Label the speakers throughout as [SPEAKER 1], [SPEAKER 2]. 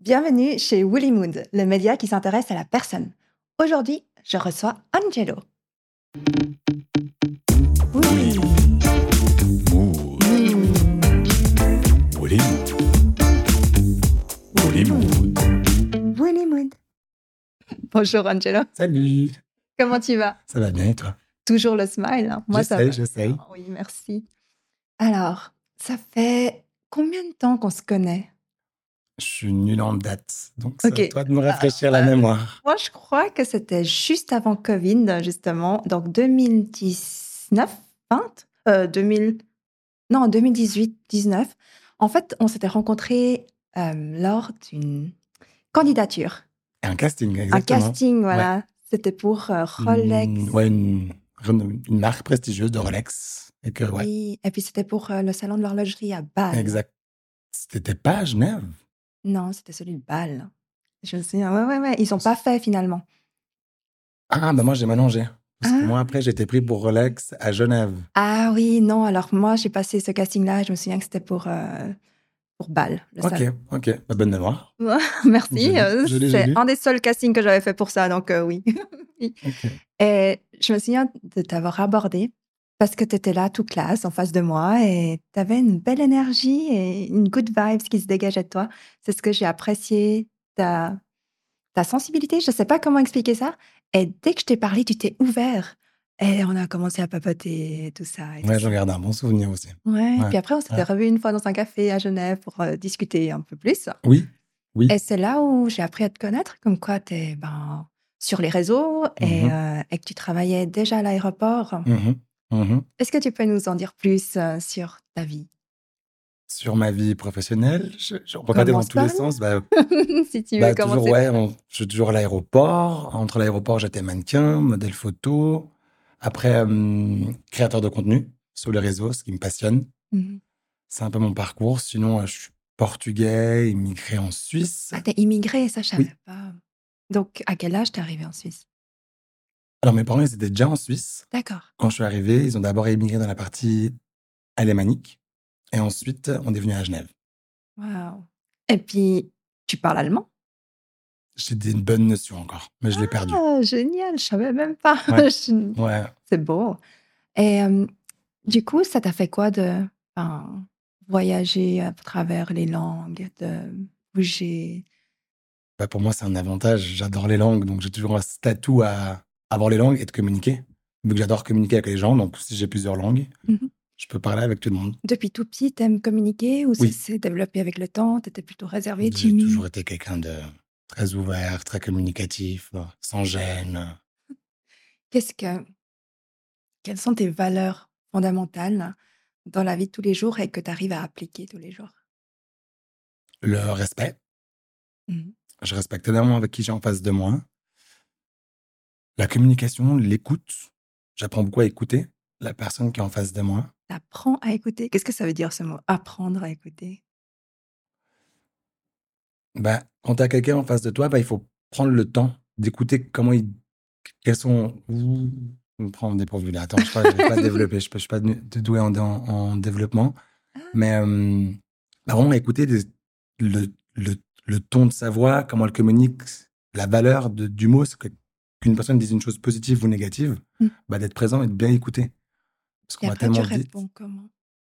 [SPEAKER 1] Bienvenue chez Woolly Mood, le média qui s'intéresse à la personne. Aujourd'hui, je reçois Angelo. Oui.
[SPEAKER 2] Mood. Woolly Mood. Woolly Mood.
[SPEAKER 1] Woolly Mood. Bonjour Angelo.
[SPEAKER 2] Salut.
[SPEAKER 1] Comment tu vas?
[SPEAKER 2] Ça va bien et toi?
[SPEAKER 1] Toujours le smile, hein? Moi, ça va.
[SPEAKER 2] J'essaye.
[SPEAKER 1] Ah oui, merci. Alors, ça fait combien de temps qu'on se connaît?
[SPEAKER 2] Je suis nul en date, donc c'est
[SPEAKER 1] Ok.
[SPEAKER 2] à toi de me rafraîchir la mémoire.
[SPEAKER 1] Moi, je crois que c'était juste avant Covid, justement, donc 2019, 20, 2000, non, 2018, 19. En fait, on s'était rencontrés lors d'une candidature,
[SPEAKER 2] Et un casting,
[SPEAKER 1] un
[SPEAKER 2] exactement.
[SPEAKER 1] casting, voilà. C'était pour Rolex.
[SPEAKER 2] Une marque prestigieuse de Rolex. Et que, ouais,
[SPEAKER 1] Oui, et puis c'était pour le salon de l'horlogerie à Bâle.
[SPEAKER 2] exact. C'était pas à Genève.
[SPEAKER 1] Non, c'était celui de Bâle. Je me souviens, ouais. Ils n'ont pas fait finalement.
[SPEAKER 2] Ah, bah moi j'ai mélangé. Parce que
[SPEAKER 1] Ah.
[SPEAKER 2] moi après j'ai été pris pour Rolex à Genève.
[SPEAKER 1] Ah oui, non, alors moi j'ai passé ce casting-là, je me souviens que c'était pour Bâle, le salon.
[SPEAKER 2] Ok. Bah, bonne mémoire.
[SPEAKER 1] Merci,
[SPEAKER 2] Joli.
[SPEAKER 1] c'est un des seuls castings que j'avais fait pour ça, donc oui.
[SPEAKER 2] Ok.
[SPEAKER 1] Et je me souviens de t'avoir abordé parce que tu étais là, tout classe, en face de moi, et tu avais une belle énergie et une good vibes qui se dégageait de toi. C'est ce que j'ai apprécié, ta sensibilité, je ne sais pas comment expliquer ça. Et dès que je t'ai parlé, tu t'es ouvert. Et on a commencé à papoter, et tout ça. Et tout
[SPEAKER 2] Ouais,
[SPEAKER 1] ça.
[SPEAKER 2] j'en garde un bon souvenir aussi.
[SPEAKER 1] Ouais.
[SPEAKER 2] Ouais.
[SPEAKER 1] Puis après, on s'était revus une fois dans un café à Genève pour discuter un peu plus.
[SPEAKER 2] Oui.
[SPEAKER 1] Et c'est là où j'ai appris à te connaître, comme quoi tu es sur les réseaux et que tu travaillais déjà à l'aéroport. Est-ce que tu peux nous en dire plus sur ta vie?
[SPEAKER 2] Sur ma vie professionnelle, je regardais dans tous les sens.
[SPEAKER 1] Si tu veux
[SPEAKER 2] Toujours,
[SPEAKER 1] commencer.
[SPEAKER 2] je suis toujours à l'aéroport. Entre l'aéroport, j'étais mannequin, modèle photo. Après, créateur de contenu sur les réseaux, ce qui me passionne.
[SPEAKER 1] Mhm.
[SPEAKER 2] C'est un peu mon parcours. Sinon, je suis portugais, immigré en Suisse.
[SPEAKER 1] Ah, t'es immigré, ça, je savais
[SPEAKER 2] Oui.
[SPEAKER 1] pas. Donc, à quel âge t'es arrivé en Suisse?
[SPEAKER 2] Alors, mes parents, ils étaient déjà en Suisse.
[SPEAKER 1] D'accord.
[SPEAKER 2] Quand je suis arrivé, ils ont d'abord immigré dans la partie alémanique. Et ensuite, on est venu à Genève.
[SPEAKER 1] Waouh. Et puis, tu parles allemand?
[SPEAKER 2] J'ai une bonne notion encore, mais je l'ai perdu.
[SPEAKER 1] Ah, génial, je savais même pas.
[SPEAKER 2] Ouais. Ouais.
[SPEAKER 1] C'est beau. Et du coup, ça t'a fait quoi de voyager à travers les langues, de bouger?
[SPEAKER 2] Pour moi, c'est un avantage. J'adore les langues, donc j'ai toujours un statut à avoir les langues et de communiquer. Vu que j'adore communiquer avec les gens, donc si j'ai plusieurs langues, je peux parler avec tout le monde.
[SPEAKER 1] Depuis tout petit, t'aimes communiquer ou ça
[SPEAKER 2] Oui.
[SPEAKER 1] s'est développé avec le temps? T'étais plutôt réservé,
[SPEAKER 2] J'ai
[SPEAKER 1] timide?
[SPEAKER 2] toujours été quelqu'un de très ouvert, très communicatif, sans gêne.
[SPEAKER 1] Quelles sont tes valeurs fondamentales dans la vie de tous les jours et que tu arrives à appliquer tous les jours?
[SPEAKER 2] Le respect.
[SPEAKER 1] Mhm.
[SPEAKER 2] Je respecte énormément avec qui j'ai en face de moi. La communication, l'écoute. J'apprends beaucoup à écouter la personne qui est en face de moi.
[SPEAKER 1] T'apprends à écouter. Qu'est-ce que ça veut dire ce mot? Apprendre à écouter.
[SPEAKER 2] Quand tu as quelqu'un en face de toi, il faut prendre le temps d'écouter quels sont... Je me prends dépourvu là. Attends, je ne vais pas développer. Je ne suis pas doué en développement. Mais vraiment écouter le ton de sa voix, comment elle communique, la valeur du mot, c'est qu'une personne dise une chose positive ou négative, d'être présent et de bien écouter. Parce qu'on
[SPEAKER 1] Et
[SPEAKER 2] va
[SPEAKER 1] après, tu
[SPEAKER 2] tellement vite.
[SPEAKER 1] réponds comment?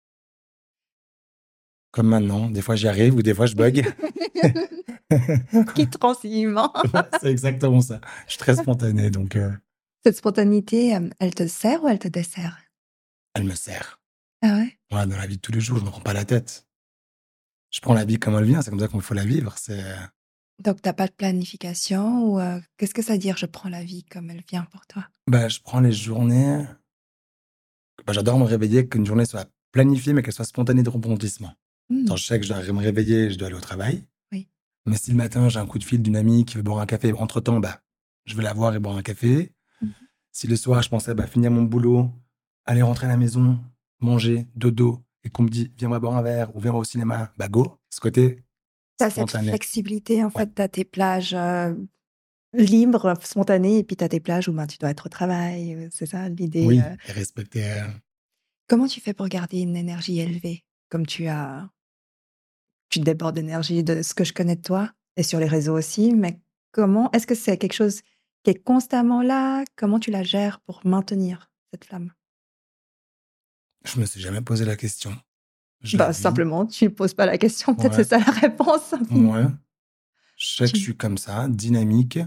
[SPEAKER 2] Comme maintenant. Des fois, j'y arrive ou des fois, je bug.
[SPEAKER 1] Qui transillement.
[SPEAKER 2] C'est exactement ça. Je suis très spontané, donc
[SPEAKER 1] Cette spontanéité, elle te sert ou elle te dessert?
[SPEAKER 2] elle me sert.
[SPEAKER 1] Ah ouais?
[SPEAKER 2] Dans la vie de tous les jours, je ne me prends pas la tête. Je prends la vie comme elle vient, c'est comme ça qu'il faut la vivre.
[SPEAKER 1] Donc, t'as pas de planification ou qu'est-ce que ça veut dire je prends la vie comme elle vient pour toi?
[SPEAKER 2] Je prends les journées. J'adore me réveiller, qu'une journée soit planifiée, mais qu'elle soit spontanée de rebondissement. Je sais que je dois me réveiller, je dois aller au travail.
[SPEAKER 1] Oui.
[SPEAKER 2] Mais si le matin, j'ai un coup de fil d'une amie qui veut boire un café, entre-temps, je vais la voir et boire un café. Si le soir, je pensais finir mon boulot, aller rentrer à la maison, manger, dodo, et qu'on me dit viens moi boire un verre ou viens moi au cinéma, go. Ce côté
[SPEAKER 1] T'as cette
[SPEAKER 2] spontané.
[SPEAKER 1] flexibilité, en fait, t'as tes plages libres, spontanées, et puis t'as tes plages où tu dois être au travail. C'est ça l'idée.
[SPEAKER 2] Oui, et respecter.
[SPEAKER 1] Comment tu fais pour garder une énergie élevée? Comme tu débordes d'énergie de ce que je connais de toi. et sur les réseaux aussi, mais comment est-ce que c'est quelque chose qui est constamment là? Comment tu la gères pour maintenir cette flamme?
[SPEAKER 2] Je me suis jamais posé la question. Je
[SPEAKER 1] Bah,
[SPEAKER 2] vis.
[SPEAKER 1] simplement, tu poses pas la question, peut-être c'est
[SPEAKER 2] Ouais.
[SPEAKER 1] ça la réponse au final.
[SPEAKER 2] Ouais. Je sais que je
[SPEAKER 1] Tu
[SPEAKER 2] suis comme ça, dynamique.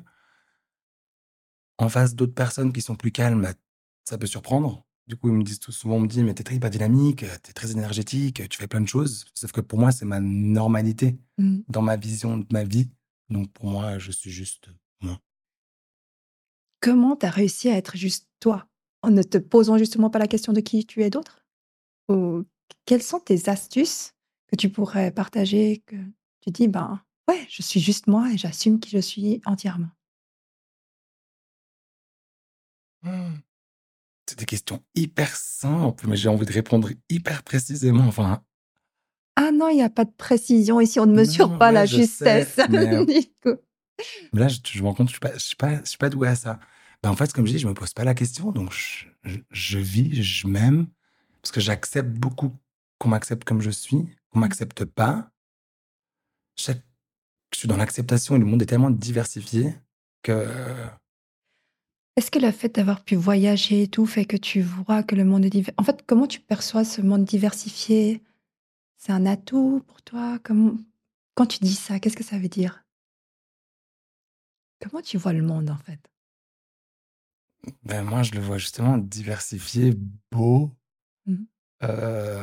[SPEAKER 2] En face d'autres personnes qui sont plus calmes, bah, ça peut surprendre. Du coup, ils me disent tout souvent, on me dit: «Mais t'es très hyper dynamique, tu très énergétique, tu fais plein de choses». Sauf que pour moi, c'est ma normalité
[SPEAKER 1] mmh.
[SPEAKER 2] dans ma vision de ma vie. Donc pour moi, je suis juste moi.
[SPEAKER 1] Comment tu as réussi à être juste toi? En ne te posant justement pas la question de qui tu es d'autre? Ou quelles sont tes astuces que tu pourrais partager, que tu dis: «Ben, ouais, je suis juste moi et j'assume qui je suis entièrement»?
[SPEAKER 2] Mmh. C'est des questions hyper simples, mais j'ai envie de répondre hyper précisément. Enfin,
[SPEAKER 1] Ah non, il y a pas de précision ici, on ne mesure
[SPEAKER 2] non,
[SPEAKER 1] pas
[SPEAKER 2] ouais,
[SPEAKER 1] la
[SPEAKER 2] je sais,
[SPEAKER 1] justesse.
[SPEAKER 2] mais
[SPEAKER 1] Du coup.
[SPEAKER 2] là, je me rends compte, je suis pas doué à ça. Bah, en fait, comme je dis, je me pose pas la question, donc je vis, je m'aime, parce que j'accepte beaucoup qu'on m'accepte comme je suis, qu'on
[SPEAKER 1] Mmh.
[SPEAKER 2] m'accepte pas. Chaque Je suis dans l'acceptation et le monde est tellement diversifié que
[SPEAKER 1] Est-ce que le fait d'avoir pu voyager et tout fait que tu vois que le monde est en fait, comment tu perçois ce monde diversifié? C'est un atout pour toi? Comment quand tu dis ça, qu'est-ce que ça veut dire? Comment tu vois le monde, en fait?
[SPEAKER 2] ben, moi, je le vois justement diversifié, beau,
[SPEAKER 1] Mmh.
[SPEAKER 2] heu,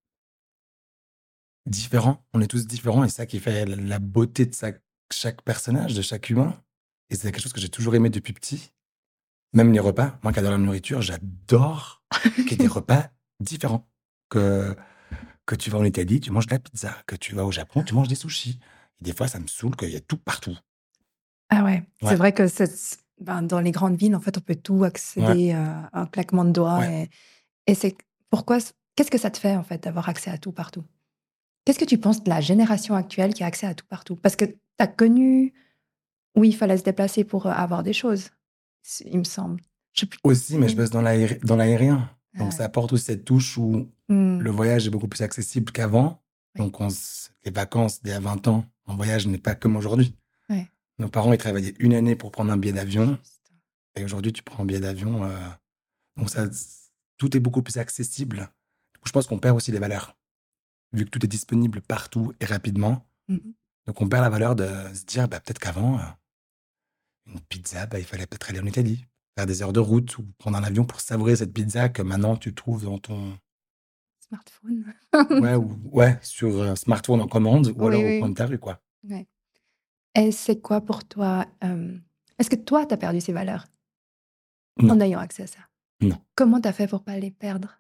[SPEAKER 2] différent. On est tous différents et c'est ça qui fait la beauté de chaque personnage, de chaque humain et c'est quelque chose que j'ai toujours aimé depuis petit. Même les repas, moi qui adore la nourriture, j'adore qu'il y ait des repas différents. Que que tu vas en Italie, tu manges de la pizza, que tu vas au Japon, tu manges des sushis et des fois, ça me saoule qu'il y a tout partout.
[SPEAKER 1] Ah ouais, c'est
[SPEAKER 2] Ouais,
[SPEAKER 1] vrai que ben, dans les grandes villes, en fait, on peut tout
[SPEAKER 2] ouais,
[SPEAKER 1] accéder, à un claquement de doigts
[SPEAKER 2] ouais.
[SPEAKER 1] et c'est pourquoi qu'est-ce que ça te fait, en fait, d'avoir accès à tout partout? Qu'est-ce que tu penses de la génération actuelle qui a accès à tout partout? Parce que tu as connu où il fallait se déplacer pour, avoir des choses, il me semble. Je sais plus.
[SPEAKER 2] Aussi, mais je
[SPEAKER 1] Mmh.
[SPEAKER 2] bosse dans l'aérien. Donc
[SPEAKER 1] Ah
[SPEAKER 2] ça
[SPEAKER 1] ouais.
[SPEAKER 2] apporte aussi cette touche où
[SPEAKER 1] Mmh.
[SPEAKER 2] le voyage est beaucoup plus accessible qu'avant.
[SPEAKER 1] Oui.
[SPEAKER 2] Donc les vacances d'il y a 20 ans en voyage n'est pas comme aujourd'hui.
[SPEAKER 1] Ouais.
[SPEAKER 2] Nos parents, ils travaillaient une année pour prendre un billet d'avion
[SPEAKER 1] Juste.
[SPEAKER 2] et aujourd'hui, tu prends un billet d'avion, donc tout est beaucoup plus accessible. Du coup, je pense qu'on perd aussi les valeurs, vu que tout est disponible partout et rapidement.
[SPEAKER 1] Mmh mh.
[SPEAKER 2] Donc on perd la valeur de se dire, bah, peut-être qu'avant, une pizza, bah, il fallait peut-être aller en Italie, faire des heures de route ou prendre un avion pour savourer cette pizza que maintenant tu trouves dans ton
[SPEAKER 1] Smartphone.
[SPEAKER 2] ouais, sur un smartphone en commande ou alors
[SPEAKER 1] Oui,
[SPEAKER 2] au coin de
[SPEAKER 1] oui.
[SPEAKER 2] ta rue, quoi.
[SPEAKER 1] Ouais. Et c'est quoi pour toi, est-ce que toi, tu as perdu ces valeurs
[SPEAKER 2] Non,
[SPEAKER 1] en ayant accès à ça?
[SPEAKER 2] non,
[SPEAKER 1] Comment tu as fait pour pas les perdre?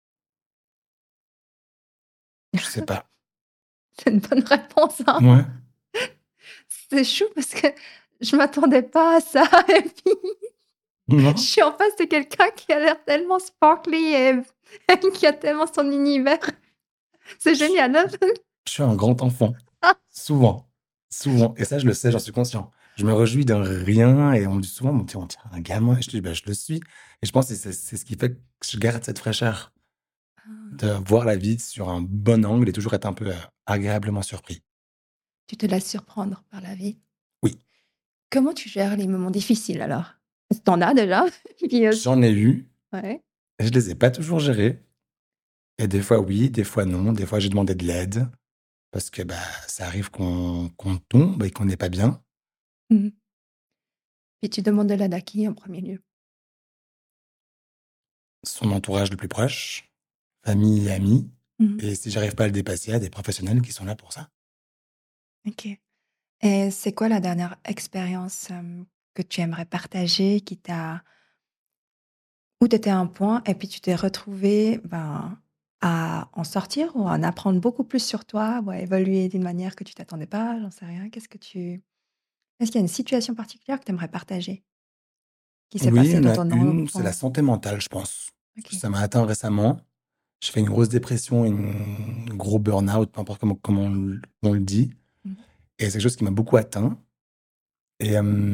[SPEAKER 2] je sais pas.
[SPEAKER 1] C'est une bonne réponse, hein.
[SPEAKER 2] Ouais,
[SPEAKER 1] C'est chou parce que je m'attendais pas à ça et puis je
[SPEAKER 2] non,
[SPEAKER 1] suis en face de quelqu'un qui a l'air tellement sparkly et qui a tellement son univers. C'est
[SPEAKER 2] je
[SPEAKER 1] génial, hein?
[SPEAKER 2] je suis un grand enfant, souvent, souvent et ça, je le sais, j'en suis conscient. Je me réjouis de rien et on me dit souvent: «Mais tu on dirait un gamin» et je dis: «Bah, je le suis» et je pense que c'est ce qui fait que je garde cette fraîcheur, de voir la vie sur un bon angle et toujours être un peu, agréablement surpris.
[SPEAKER 1] Tu te laisses surprendre par la vie.
[SPEAKER 2] Oui,
[SPEAKER 1] Comment tu gères les moments difficiles alors? Parce que tu en as déjà, puis,
[SPEAKER 2] j'en ai eu,
[SPEAKER 1] ouais.
[SPEAKER 2] je les ai pas toujours gérés et des fois oui, des fois non, des fois j'ai demandé de l'aide parce que, bah, ça arrive qu'on tombe et qu'on n'est pas bien.
[SPEAKER 1] Mmh. Et tu demandes de l'aide à qui en premier lieu?
[SPEAKER 2] Son entourage le plus proche, famille et amis
[SPEAKER 1] Mmh.
[SPEAKER 2] et si j'arrive pas à le dépasser, il y a des professionnels qui sont là pour ça.
[SPEAKER 1] OK. Et c'est quoi la dernière expérience, que tu aimerais partager qui t'a où tu étais à un point et puis tu t'es retrouvé, ben, à en sortir ou à en apprendre beaucoup plus sur toi ou à évoluer d'une manière que tu t'attendais pas? J'en sais rien. Est-ce qu'il y a une situation particulière que tu aimerais partager qui s'est
[SPEAKER 2] Oui, il y
[SPEAKER 1] passée
[SPEAKER 2] en
[SPEAKER 1] dans
[SPEAKER 2] a
[SPEAKER 1] ton
[SPEAKER 2] une, c'est la
[SPEAKER 1] enfant?
[SPEAKER 2] santé mentale, je pense.
[SPEAKER 1] OK.
[SPEAKER 2] Ça m'a atteint récemment. J'ai fait une grosse dépression, un gros burn-out, peu importe comment on le dit
[SPEAKER 1] Mmh.
[SPEAKER 2] et c'est quelque chose qui m'a beaucoup atteint et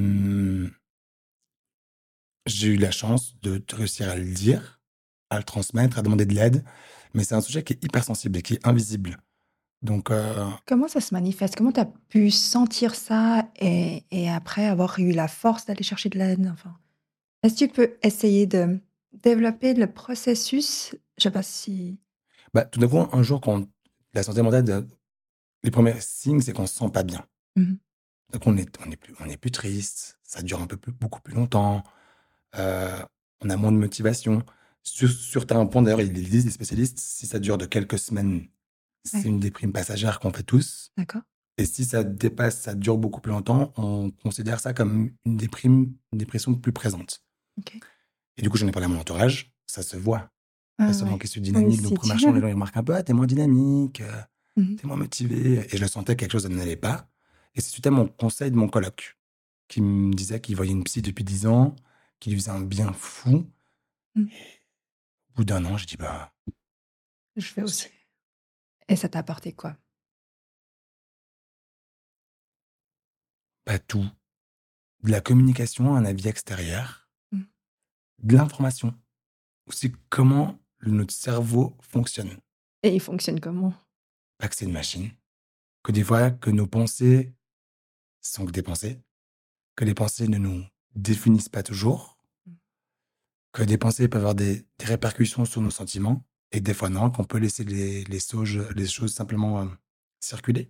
[SPEAKER 2] j'ai eu la chance de réussir à le dire, à le transmettre, à demander de l'aide, mais c'est un sujet qui est hyper sensible et qui est invisible. Donc,
[SPEAKER 1] Comment ça se manifeste? Comment tu as pu sentir ça et après avoir eu la force d'aller chercher de l'aide? Enfin, est-ce que tu peux essayer de développer le processus? Je sais pas si
[SPEAKER 2] bah, tout d'un coup, un jour, quand la santé mentale, les premiers signes, c'est qu'on se sent pas bien.
[SPEAKER 1] mmh
[SPEAKER 2] Donc, on est plus triste, ça dure un peu plus, beaucoup plus longtemps, heu, on a moins de motivation. Sur certains points, d'ailleurs, ils le disent, les spécialistes, si ça dure de quelques semaines, c'est
[SPEAKER 1] ouais,
[SPEAKER 2] une déprime passagère qu'on fait tous.
[SPEAKER 1] d'accord,
[SPEAKER 2] Et si ça dépasse, ça dure beaucoup plus longtemps, on considère ça comme une dépression plus présente.
[SPEAKER 1] OK.
[SPEAKER 2] Et du coup, j'en ai parlé à mon entourage, ça se voit.
[SPEAKER 1] Ah
[SPEAKER 2] Souvent
[SPEAKER 1] ouais.
[SPEAKER 2] que je suis
[SPEAKER 1] Oui,
[SPEAKER 2] dynamique, donc
[SPEAKER 1] si
[SPEAKER 2] première
[SPEAKER 1] tu
[SPEAKER 2] chose, les gens ils remarquent un peu: «Ah, tu moins dynamique,
[SPEAKER 1] mmh
[SPEAKER 2] tu moins motivé» et je le sentais que quelque chose n'allait pas. Et c'est suite à mon conseil de mon coloc, qui me disait qu'il voyait une psy depuis 10 ans, qui lui faisait un bien fou.
[SPEAKER 1] mh.
[SPEAKER 2] Au bout d'un an, j'ai dit: «Bah,
[SPEAKER 1] Je fais aussi.
[SPEAKER 2] c'est
[SPEAKER 1] Et ça t'a apporté quoi?
[SPEAKER 2] pas tout». De la communication, un avis extérieur,
[SPEAKER 1] Mmh.
[SPEAKER 2] de l'information, aussi comment notre cerveau fonctionne.
[SPEAKER 1] Et il fonctionne comment?
[SPEAKER 2] Pas que c'est une machine, que des fois, que nos pensées sont que des pensées, que les pensées ne nous définissent pas toujours,
[SPEAKER 1] Mmh.
[SPEAKER 2] que des pensées peuvent avoir des répercussions sur nos sentiments et des fois non, qu'on peut laisser les choses simplement circuler.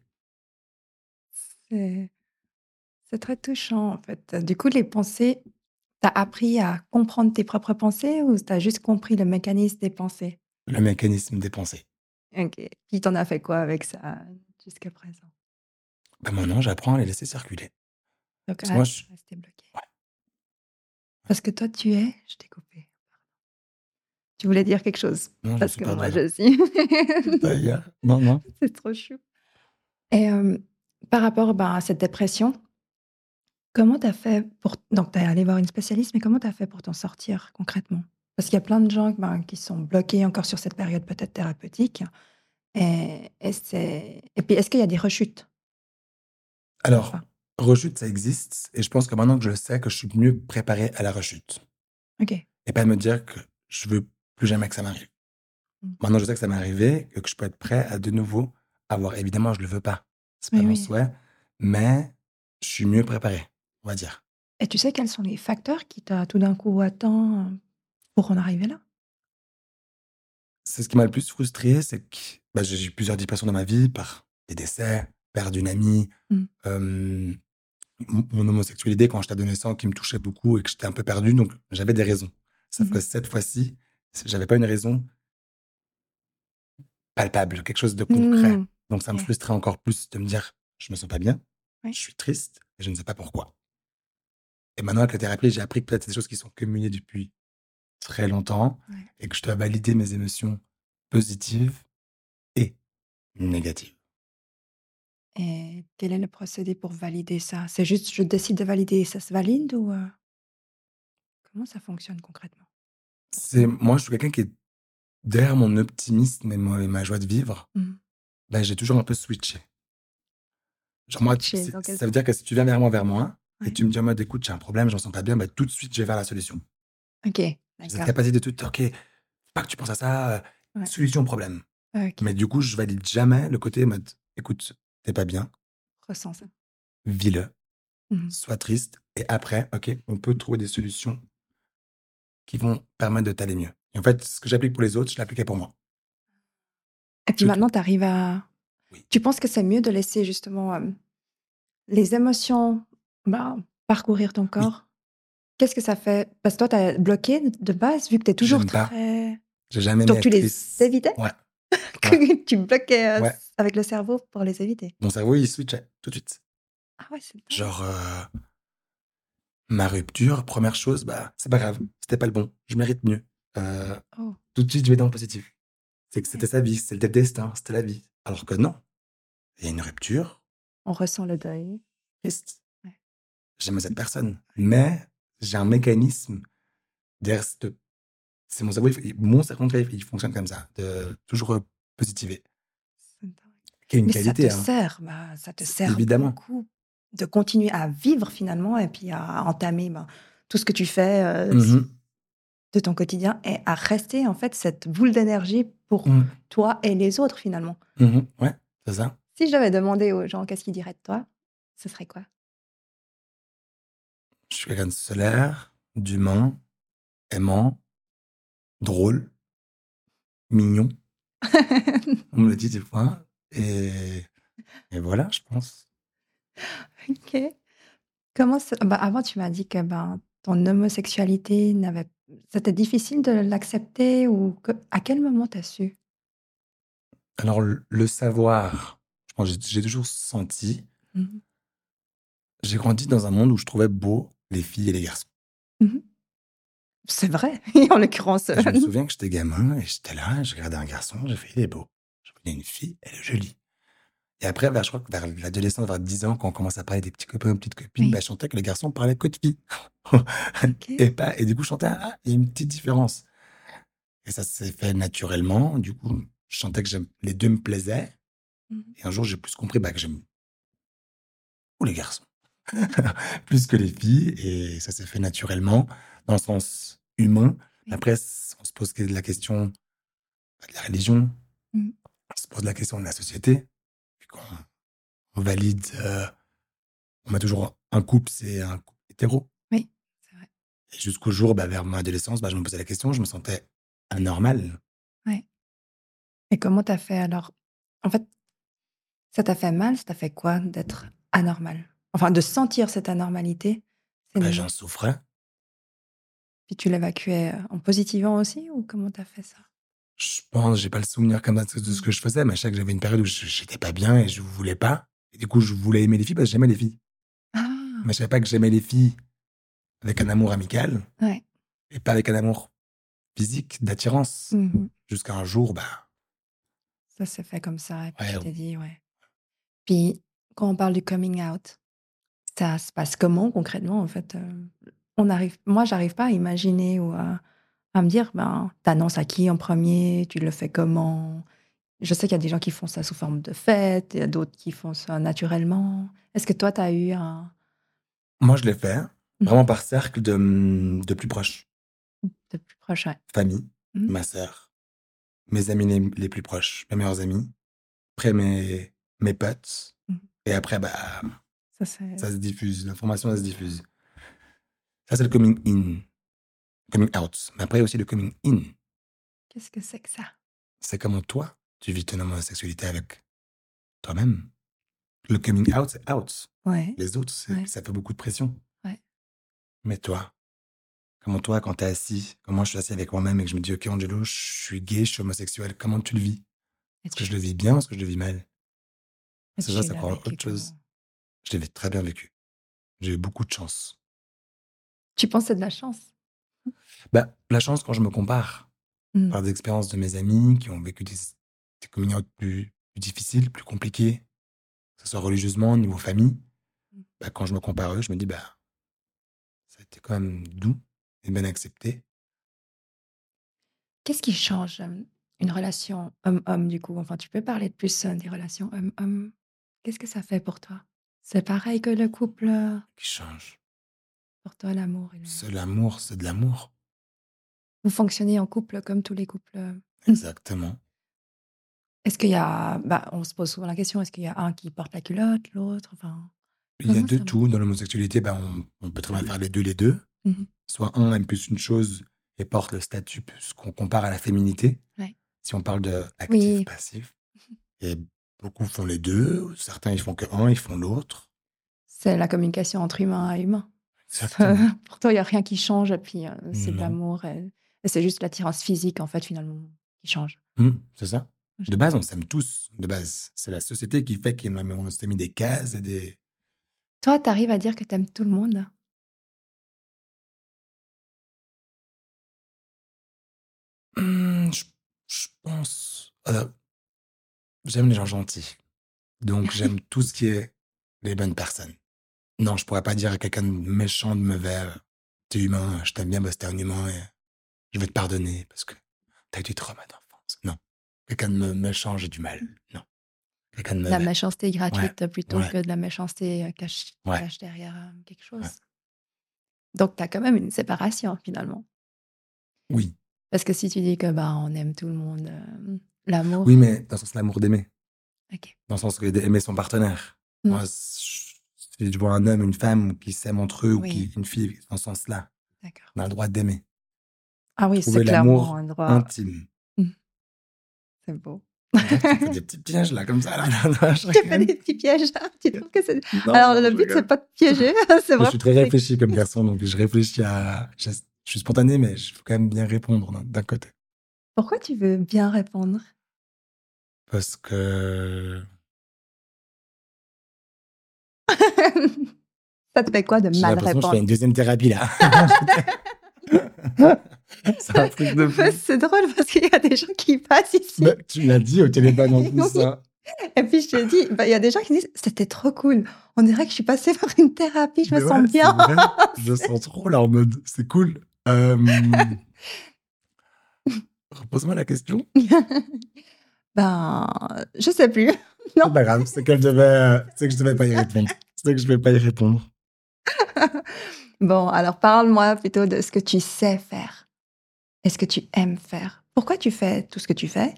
[SPEAKER 1] C'est c'est très touchant, en fait. Du coup, les pensées, tu as appris à comprendre tes propres pensées ou tu as juste compris le mécanisme des pensées?
[SPEAKER 2] Le mécanisme des pensées.
[SPEAKER 1] OK. Puis tu en as fait quoi avec ça jusqu'à présent?
[SPEAKER 2] Ben maintenant, j'apprends à les laisser circuler.
[SPEAKER 1] Donc
[SPEAKER 2] Parce que moi, je,
[SPEAKER 1] rester bloqué.
[SPEAKER 2] ouais,
[SPEAKER 1] Parce que toi, tu es je t'ai coupé. Tu voulais dire quelque chose?
[SPEAKER 2] non, je me
[SPEAKER 1] Parce
[SPEAKER 2] suis
[SPEAKER 1] que
[SPEAKER 2] perdu
[SPEAKER 1] moi,
[SPEAKER 2] là.
[SPEAKER 1] je suis
[SPEAKER 2] Non, non.
[SPEAKER 1] c'est trop chou. Et par rapport, ben, à cette dépression, comment tu as fait pour donc tu es allé voir une spécialiste, mais comment tu as fait pour t'en sortir concrètement? Parce qu'il y a plein de gens, ben, qui sont bloqués encore sur cette période peut-être thérapeutique et puis est-ce qu'il y a des rechutes ou
[SPEAKER 2] Alors,
[SPEAKER 1] pas?
[SPEAKER 2] rechute, ça existe et je pense que maintenant que je le sais, que je suis mieux préparé à la rechute.
[SPEAKER 1] OK.
[SPEAKER 2] Et pas me dire que je veux plus jamais que ça m'arrive.
[SPEAKER 1] Mmh.
[SPEAKER 2] Maintenant, je sais que ça m'est arrivé et que je peux être prêt à de nouveau avoir évidemment, je le veux pas. C'est pas
[SPEAKER 1] Oui,
[SPEAKER 2] mon
[SPEAKER 1] oui.
[SPEAKER 2] souhait, mais je suis mieux préparé, on va dire.
[SPEAKER 1] Et tu sais quels sont les facteurs qui t'a tout d'un coup atteint, pour en arriver là?
[SPEAKER 2] C'est ce qui m'a le plus frustré, c'est que, bah, j'ai eu plusieurs dépressions dans ma vie par des décès, perte d'une amie,
[SPEAKER 1] Mmh.
[SPEAKER 2] hem, mon homosexualité quand j'étais adolescent qui me touchait beaucoup et que j'étais un peu perdu, donc j'avais des raisons. Sauf
[SPEAKER 1] Mmh
[SPEAKER 2] que
[SPEAKER 1] mh.
[SPEAKER 2] cette fois-ci, j'avais pas une raison palpable, quelque chose de concret.
[SPEAKER 1] Mmh.
[SPEAKER 2] Donc ça me
[SPEAKER 1] OK.
[SPEAKER 2] frustrait encore plus de me dire: «Je me sens pas bien,
[SPEAKER 1] Oui.
[SPEAKER 2] je suis triste et je ne sais pas pourquoi». Et maintenant avec la thérapie, j'ai appris que peut-être c'est des choses qui sont cumulées depuis très longtemps
[SPEAKER 1] Ouais.
[SPEAKER 2] et que je dois valider mes émotions positives et négatives.
[SPEAKER 1] Et quel est le procédé pour valider ça? C'est juste je décide de valider et ça se valide ou, comment ça fonctionne concrètement pour toi?
[SPEAKER 2] C'est moi, je suis quelqu'un qui est derrière mon optimisme et ma joie de vivre,
[SPEAKER 1] Mmh.
[SPEAKER 2] bah, j'ai toujours un peu switché. Genre moi,
[SPEAKER 1] Switcher dans quel
[SPEAKER 2] ça veut
[SPEAKER 1] sens?
[SPEAKER 2] dire que si tu viens vers moi et
[SPEAKER 1] Ouais.
[SPEAKER 2] tu me dis en mode: «Écoute, j'ai un problème, je me sens pas bien», bah, tout de suite, je vais vers la solution.
[SPEAKER 1] OK,
[SPEAKER 2] J'ai cette
[SPEAKER 1] d'accord.
[SPEAKER 2] capacité de tout: «OK, faut pas que tu penses à ça,
[SPEAKER 1] Ouais.
[SPEAKER 2] solution problème».
[SPEAKER 1] OK.
[SPEAKER 2] Mais du coup, je valide jamais le côté mode: «Écoute, tu pas bien,
[SPEAKER 1] Ressens ça.
[SPEAKER 2] vis-le,
[SPEAKER 1] Mmh.
[SPEAKER 2] sois triste et après, OK, on peut trouver des solutions qui vont permettre de t'aller mieux». Et en fait, ce que j'applique pour les autres, je l'appliquais pour moi.
[SPEAKER 1] Et puis
[SPEAKER 2] Surtout
[SPEAKER 1] maintenant tu arrives à
[SPEAKER 2] oui,
[SPEAKER 1] tu penses que c'est mieux de laisser justement, les émotions, ben, parcourir ton
[SPEAKER 2] oui,
[SPEAKER 1] corps? Qu'est-ce que ça fait? Parce que toi tu as bloqué de base vu que tu es toujours
[SPEAKER 2] j'aime pas,
[SPEAKER 1] très
[SPEAKER 2] j'ai jamais aimé
[SPEAKER 1] donc tu
[SPEAKER 2] être
[SPEAKER 1] les
[SPEAKER 2] triste.
[SPEAKER 1] évitais?
[SPEAKER 2] Ouais, ouais,
[SPEAKER 1] Que tu bloquais,
[SPEAKER 2] ouais.
[SPEAKER 1] avec le cerveau pour les éviter?
[SPEAKER 2] Mon cerveau, il switchait tout de suite.
[SPEAKER 1] Ah ouais, c'est dingue.
[SPEAKER 2] Genre, ma rupture, première chose, bah, c'est pas grave, c'était pas le bon, je mérite mieux. Heu,
[SPEAKER 1] Oh,
[SPEAKER 2] Tout de suite, je vais dans le positif. C'est que c'était
[SPEAKER 1] ouais.
[SPEAKER 2] sa vie, c'était le destin, c'était la vie. Alors que non, il y a une rupture,
[SPEAKER 1] On ressent le deuil.
[SPEAKER 2] triste.
[SPEAKER 1] Ouais.
[SPEAKER 2] J'aime cette personne, mais j'ai un mécanisme derrière cette c'est mon cerveau, mon cerveau, en tout cas, il fonctionne comme ça, de toujours, positiver,
[SPEAKER 1] C'est dingue.
[SPEAKER 2] qui est une
[SPEAKER 1] Mais ça te
[SPEAKER 2] qualité, hein,
[SPEAKER 1] sert, bah, ça te
[SPEAKER 2] c'est
[SPEAKER 1] sert
[SPEAKER 2] évidemment.
[SPEAKER 1] beaucoup de continuer à vivre finalement et puis à entamer, ben, tout ce que tu fais,
[SPEAKER 2] Mmh mh.
[SPEAKER 1] de ton quotidien et à rester en fait cette boule d'énergie pour
[SPEAKER 2] Mmh.
[SPEAKER 1] toi et les autres finalement.
[SPEAKER 2] Mmh mh. Ouais. C'est ça?
[SPEAKER 1] Si je devais demander aux gens qu'est-ce qu'ils diraient de toi, ce serait quoi?
[SPEAKER 2] Je suis quelqu'un de solaire, d'humain, aimant, drôle, mignon. On me le dit des fois. Et voilà, je pense.
[SPEAKER 1] OK. Comment ça bah, avant tu m'as dit que, ben, ton homosexualité n'avait c'était difficile de l'accepter ou que à quel moment tu as su?
[SPEAKER 2] Alors, le savoir, je pense que j'ai toujours senti.
[SPEAKER 1] Mmh mh.
[SPEAKER 2] J'ai grandi dans un monde où je trouvais beau les filles et les garçons.
[SPEAKER 1] Mmh. C'est vrai, en l'occurrence,
[SPEAKER 2] Et je me souviens que j'étais gamin et j'étais là, je regardais un garçon, j'ai fait, il est beau. Je regardais une fille, elle est jolie. Et après, je crois que vers l'adolescence, vers 10 ans, quand on commence à parler des petits copains, petites copines,
[SPEAKER 1] oui,
[SPEAKER 2] je sentais que les garçons parlaient que de filles.
[SPEAKER 1] OK.
[SPEAKER 2] Et du coup, je sentais, ah, il y a une petite différence. Et ça s'est fait naturellement. Du coup, je sentais que les deux me plaisaient.
[SPEAKER 1] Mmh mh.
[SPEAKER 2] Et un jour, j'ai plus compris que j'aime tous les garçons, plus que les filles. Et ça s'est fait naturellement, dans le sens humain.
[SPEAKER 1] Oui.
[SPEAKER 2] Après, on se pose la question de la religion,
[SPEAKER 1] Mmh.
[SPEAKER 2] on se pose la question de la société. Puis quand on valide, on met toujours un couple, c'est un couple hétéro.
[SPEAKER 1] Oui, c'est vrai.
[SPEAKER 2] Et jusqu'au jour, vers mon adolescence, je me posais la question, je me sentais anormal.
[SPEAKER 1] Ouais. Et comment tu as fait alors? En fait, ça t'a fait mal? Ça t'a fait quoi d'être anormal? Enfin, de sentir cette anormalité? C'est
[SPEAKER 2] J'en
[SPEAKER 1] une
[SPEAKER 2] souffrais.
[SPEAKER 1] puis tu l'évacuais, en positivant aussi ou comment tu as fait ça?
[SPEAKER 2] Je pense, j'ai pas le souvenir comme ça de ce
[SPEAKER 1] Mmh.
[SPEAKER 2] que je faisais, mais je sais que j'avais une période où j'étais pas bien et je voulais pas. Et du coup, je voulais aimer les filles parce que j'aimais les filles.
[SPEAKER 1] Ah!
[SPEAKER 2] Mais je savais pas que j'aimais les filles avec un amour amical
[SPEAKER 1] Ouais.
[SPEAKER 2] et pas avec un amour physique, d'attirance.
[SPEAKER 1] Mmh mh.
[SPEAKER 2] Jusqu'à un jour,
[SPEAKER 1] Ça s'est fait comme ça et puis
[SPEAKER 2] ouais,
[SPEAKER 1] tu t'es dit ouais. Puis quand on parle du coming out, ça se passe comment concrètement en fait, on arrive moi j'arrive pas à imaginer ou à me dire, ben, tu annonces à qui en premier. Tu le fais comment? Je sais qu'il y a des gens qui font ça sous forme de fête, il y a d'autres qui font ça naturellement. Est-ce que toi tu as eu un
[SPEAKER 2] moi, je l'ai fait
[SPEAKER 1] mmh
[SPEAKER 2] vraiment par cercle de plus proches.
[SPEAKER 1] de plus proche, ouais.
[SPEAKER 2] Famille,
[SPEAKER 1] Mmh.
[SPEAKER 2] ma sœur, mes amis les plus proches, mes meilleurs amis, après mes potes.
[SPEAKER 1] Mmh.
[SPEAKER 2] Et après,
[SPEAKER 1] Ça c'est
[SPEAKER 2] ça se diffuse, l'information, elle se diffuse. Ça, c'est le coming in, coming out. Mais après, il y a aussi le coming in.
[SPEAKER 1] qu'est-ce que c'est que ça?
[SPEAKER 2] C'est comment toi, tu vis ton homosexualité avec toi-même. Le coming out, c'est out.
[SPEAKER 1] Ouais,
[SPEAKER 2] Les autres,
[SPEAKER 1] ouais,
[SPEAKER 2] ça fait beaucoup de pression.
[SPEAKER 1] ouais.
[SPEAKER 2] Mais toi, comment toi, quand t'es assis, comment je suis assis avec moi-même et que je me dis, OK, Angelo, je suis gay, je suis homosexuel, comment tu le vis?
[SPEAKER 1] Et
[SPEAKER 2] Est-ce que je
[SPEAKER 1] tu
[SPEAKER 2] le vis bien ou est-ce que je le vis mal?
[SPEAKER 1] et
[SPEAKER 2] C'est ça,
[SPEAKER 1] tu
[SPEAKER 2] c'est
[SPEAKER 1] l'as
[SPEAKER 2] encore
[SPEAKER 1] vécu
[SPEAKER 2] autre
[SPEAKER 1] comment?
[SPEAKER 2] chose. Je l'ai très bien vécu. J'ai eu beaucoup de chance.
[SPEAKER 1] Tu penses c'est de la chance?
[SPEAKER 2] La chance quand je me compare
[SPEAKER 1] Mmh.
[SPEAKER 2] par des expériences de mes amis qui ont vécu des coming out plus difficiles, plus compliqués, que ce soit religieusement, niveau famille.
[SPEAKER 1] Mmh.
[SPEAKER 2] Quand je me compare à eux, je me dis, ça a été quand même doux et bien accepté.
[SPEAKER 1] Qu'est-ce qui change, une relation homme-homme du coup? Enfin, tu peux parler de plus, des relations homme-homme? Qu'est-ce que ça fait pour toi? C'est pareil que le couple,
[SPEAKER 2] Qui change.
[SPEAKER 1] pour toi l'amour et le
[SPEAKER 2] C'est l'amour, c'est de l'amour.
[SPEAKER 1] vous fonctionnez en couple comme tous les couples,
[SPEAKER 2] Exactement.
[SPEAKER 1] Est-ce qu'il y a bah, on se pose souvent la question, est-ce qu'il y a un qui porte la culotte, l'autre? Enfin,
[SPEAKER 2] Il y a
[SPEAKER 1] comment
[SPEAKER 2] de
[SPEAKER 1] ça
[SPEAKER 2] tout.
[SPEAKER 1] marche?
[SPEAKER 2] Dans l'homosexualité, on peut très bien faire les deux.
[SPEAKER 1] Mmh mh.
[SPEAKER 2] Soit un aime plus une chose et porte le statut plus qu'on compare à la féminité.
[SPEAKER 1] Ouais.
[SPEAKER 2] Si on parle de
[SPEAKER 1] Oui,
[SPEAKER 2] actif-passif. Et beaucoup font les deux. Certains, ils font que un, ils font l'autre.
[SPEAKER 1] c'est la communication entre humain à humain. Ça
[SPEAKER 2] Exactement.
[SPEAKER 1] pour toi, il y a rien qui change et puis, c'est de
[SPEAKER 2] Non.
[SPEAKER 1] l'amour et c'est juste l'attirance physique en fait finalement qui change.
[SPEAKER 2] C'est ça.
[SPEAKER 1] Je
[SPEAKER 2] De base, on s'aime tous. De base, c'est la société qui fait qu'on s'est mis des cases et des.
[SPEAKER 1] Toi, tu arrives à dire que tu aimes tout le monde?
[SPEAKER 2] Je pense. J'aime les gens gentils. Donc, j'aime tout ce qui est les bonnes personnes. Non, je pourrais pas dire à quelqu'un de méchant, de mauvais, t'es humain, je t'aime bien parce que t'es un humain et je vais te pardonner parce que t'as eu des traumas d'enfance. Non. Quelqu'un de méchant, j'ai du mal. Non. Quelqu'un de
[SPEAKER 1] La
[SPEAKER 2] mauvais.
[SPEAKER 1] méchanceté
[SPEAKER 2] Ouais.
[SPEAKER 1] gratuite plutôt
[SPEAKER 2] Ouais.
[SPEAKER 1] que de la méchanceté, qui
[SPEAKER 2] Ouais.
[SPEAKER 1] cache derrière, quelque
[SPEAKER 2] Ouais.
[SPEAKER 1] chose. Donc tu as quand même une séparation finalement.
[SPEAKER 2] Oui.
[SPEAKER 1] Parce que si tu dis que, bah, on aime tout le monde,
[SPEAKER 2] Oui,
[SPEAKER 1] l'amour
[SPEAKER 2] mais dans le sens l'amour d'aimer.
[SPEAKER 1] OK.
[SPEAKER 2] dans le sens que d'aimer son partenaire.
[SPEAKER 1] Mmh.
[SPEAKER 2] Moi, si je vois un homme, une femme qui s'aiment entre eux ou
[SPEAKER 1] Oui,
[SPEAKER 2] une fille dans ce sens-là,
[SPEAKER 1] d'accord.
[SPEAKER 2] on a le droit d'aimer.
[SPEAKER 1] Ah oui, c'est
[SPEAKER 2] Trouver
[SPEAKER 1] clairement
[SPEAKER 2] l'amour
[SPEAKER 1] un droit.
[SPEAKER 2] intime.
[SPEAKER 1] Mmh, c'est beau.
[SPEAKER 2] On dirait que tu me fais des petits pièges là, comme ça. Là. Non, je
[SPEAKER 1] Je te fais
[SPEAKER 2] rigole.
[SPEAKER 1] des petits pièges. Tu trouves que c'est
[SPEAKER 2] Non,
[SPEAKER 1] alors
[SPEAKER 2] non,
[SPEAKER 1] le
[SPEAKER 2] je
[SPEAKER 1] but, c'est
[SPEAKER 2] rigole.
[SPEAKER 1] pas de piéger, c'est
[SPEAKER 2] Mais je suis
[SPEAKER 1] vraiment
[SPEAKER 2] très
[SPEAKER 1] c'est
[SPEAKER 2] réfléchi comme garçon, donc je réfléchis à. Je suis spontané, mais je faut quand même bien répondre d'un côté.
[SPEAKER 1] pourquoi tu veux bien répondre?
[SPEAKER 2] Parce que
[SPEAKER 1] Ça te fait quoi de
[SPEAKER 2] j'ai
[SPEAKER 1] mal
[SPEAKER 2] l'impression que je fais
[SPEAKER 1] répondre?
[SPEAKER 2] une deuxième thérapie là. C'est un truc de
[SPEAKER 1] Ouais,
[SPEAKER 2] fou.
[SPEAKER 1] c'est drôle parce qu'il y a des gens qui passent ici.
[SPEAKER 2] Mais tu l'as dit au téléphone en plus,
[SPEAKER 1] Oui.
[SPEAKER 2] ça.
[SPEAKER 1] Et puis je te dis, bah, il y a des gens qui disent: «C'était trop cool. On dirait que je suis passée par une thérapie, je me
[SPEAKER 2] Mais ouais,
[SPEAKER 1] sens
[SPEAKER 2] c'est
[SPEAKER 1] bien».
[SPEAKER 2] vrai. Je sens trop là en mode c'est cool. Repose-moi la question.
[SPEAKER 1] Ben, je sais plus.
[SPEAKER 2] C'est
[SPEAKER 1] Non.
[SPEAKER 2] pas grave, c'est que je devais pas y répondre. C'est que je vais pas y répondre.
[SPEAKER 1] Bon, alors parle-moi plutôt de ce que tu sais faire et ce que tu aimes faire. Pourquoi tu fais tout ce que tu fais?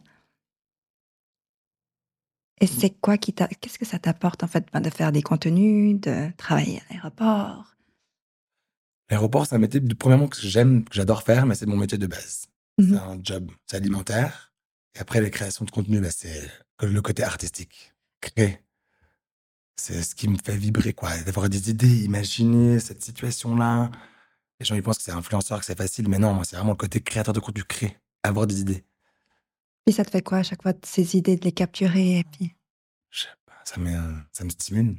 [SPEAKER 1] Et c'est quoi qui t'a qu'est-ce que ça t'apporte en fait, ben, de faire des contenus, de travailler à l'aéroport?
[SPEAKER 2] L'aéroport, c'est un métier, premièrement, que j'aime, que j'adore faire, mais c'est mon métier de base.
[SPEAKER 1] Mmh
[SPEAKER 2] C'est
[SPEAKER 1] mh.
[SPEAKER 2] un job, c'est alimentaire. Et après, les créations de contenu, bah, c'est le côté artistique. Créer. C'est ce qui me fait vibrer, quoi. D'avoir des idées, imaginer cette situation-là. Les gens, ils pensent que c'est influenceur, que c'est facile, mais non, moi, c'est vraiment le côté créateur de contenu, créer, avoir des idées.
[SPEAKER 1] Puis ça te fait quoi à chaque fois ces idées de les capturer et puis
[SPEAKER 2] Je sais pas, ça me stimule.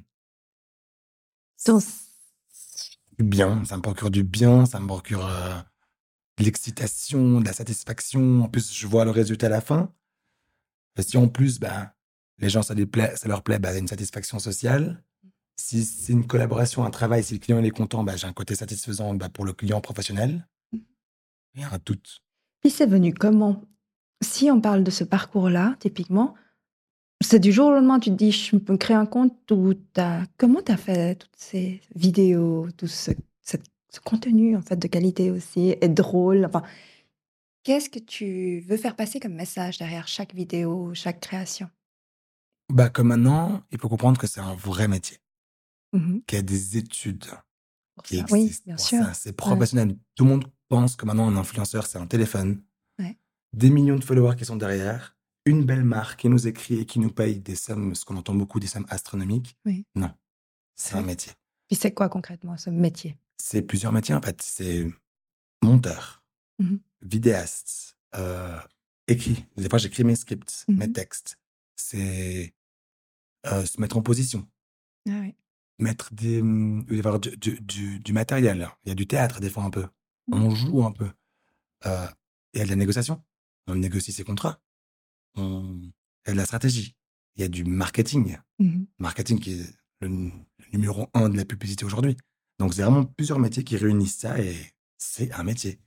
[SPEAKER 1] ton
[SPEAKER 2] Du bien, ça me procure du bien, ça me procure de l'excitation, de la satisfaction. En plus, je vois le résultat à la fin. Et si en plus, bah, les gens, ça leur plaît, bah, il y a une satisfaction sociale. Si c'est une collaboration, un travail, si le client il est content, bah, j'ai un côté satisfaisant bah, pour le client professionnel. Il y a un tout.
[SPEAKER 1] puis c'est venu comment? Si on parle de ce parcours-là, typiquement, c'est du jour au lendemain, tu te dis: «Je me crée un compte» ou comment tu as fait toutes ces vidéos, tout ce contenu en fait de qualité aussi et drôle? Enfin, qu'est-ce que tu veux faire passer comme message derrière chaque vidéo, chaque création?
[SPEAKER 2] Bah, comme maintenant, il faut comprendre que c'est un vrai métier,
[SPEAKER 1] Mmh.
[SPEAKER 2] qu'il y a des études
[SPEAKER 1] Pour
[SPEAKER 2] qui
[SPEAKER 1] ça, oui,
[SPEAKER 2] existent
[SPEAKER 1] bien
[SPEAKER 2] pour
[SPEAKER 1] sûr.
[SPEAKER 2] ça. C'est
[SPEAKER 1] Ouais,
[SPEAKER 2] professionnel. Tout le monde pense que maintenant, un influenceur, c'est un téléphone,
[SPEAKER 1] ouais,
[SPEAKER 2] des millions de followers qui sont derrière, une belle marque qui nous écrit et qui nous paye des sommes, ce qu'on entend beaucoup, des sommes astronomiques.
[SPEAKER 1] oui.
[SPEAKER 2] Non, c'est un
[SPEAKER 1] C'est
[SPEAKER 2] métier.
[SPEAKER 1] puis c'est quoi concrètement ce métier?
[SPEAKER 2] C'est plusieurs métiers, en fait. C'est monteur,
[SPEAKER 1] Mmh.
[SPEAKER 2] vidéaste, écrit. Des fois, j'écris mes scripts, mes
[SPEAKER 1] Mmh.
[SPEAKER 2] textes. C'est se mettre en position,
[SPEAKER 1] Ah oui.
[SPEAKER 2] mettre il va y avoir du matériel. Il y a du théâtre, des fois, un peu.
[SPEAKER 1] Mmh.
[SPEAKER 2] On joue un peu. Euh, il y a de la négociation. On négocie ses contrats. Il y a de la stratégie. Il y a du marketing.
[SPEAKER 1] Mmh.
[SPEAKER 2] Marketing qui est le numéro un de la publicité aujourd'hui. Donc, c'est vraiment plusieurs métiers qui réunissent ça et c'est un métier.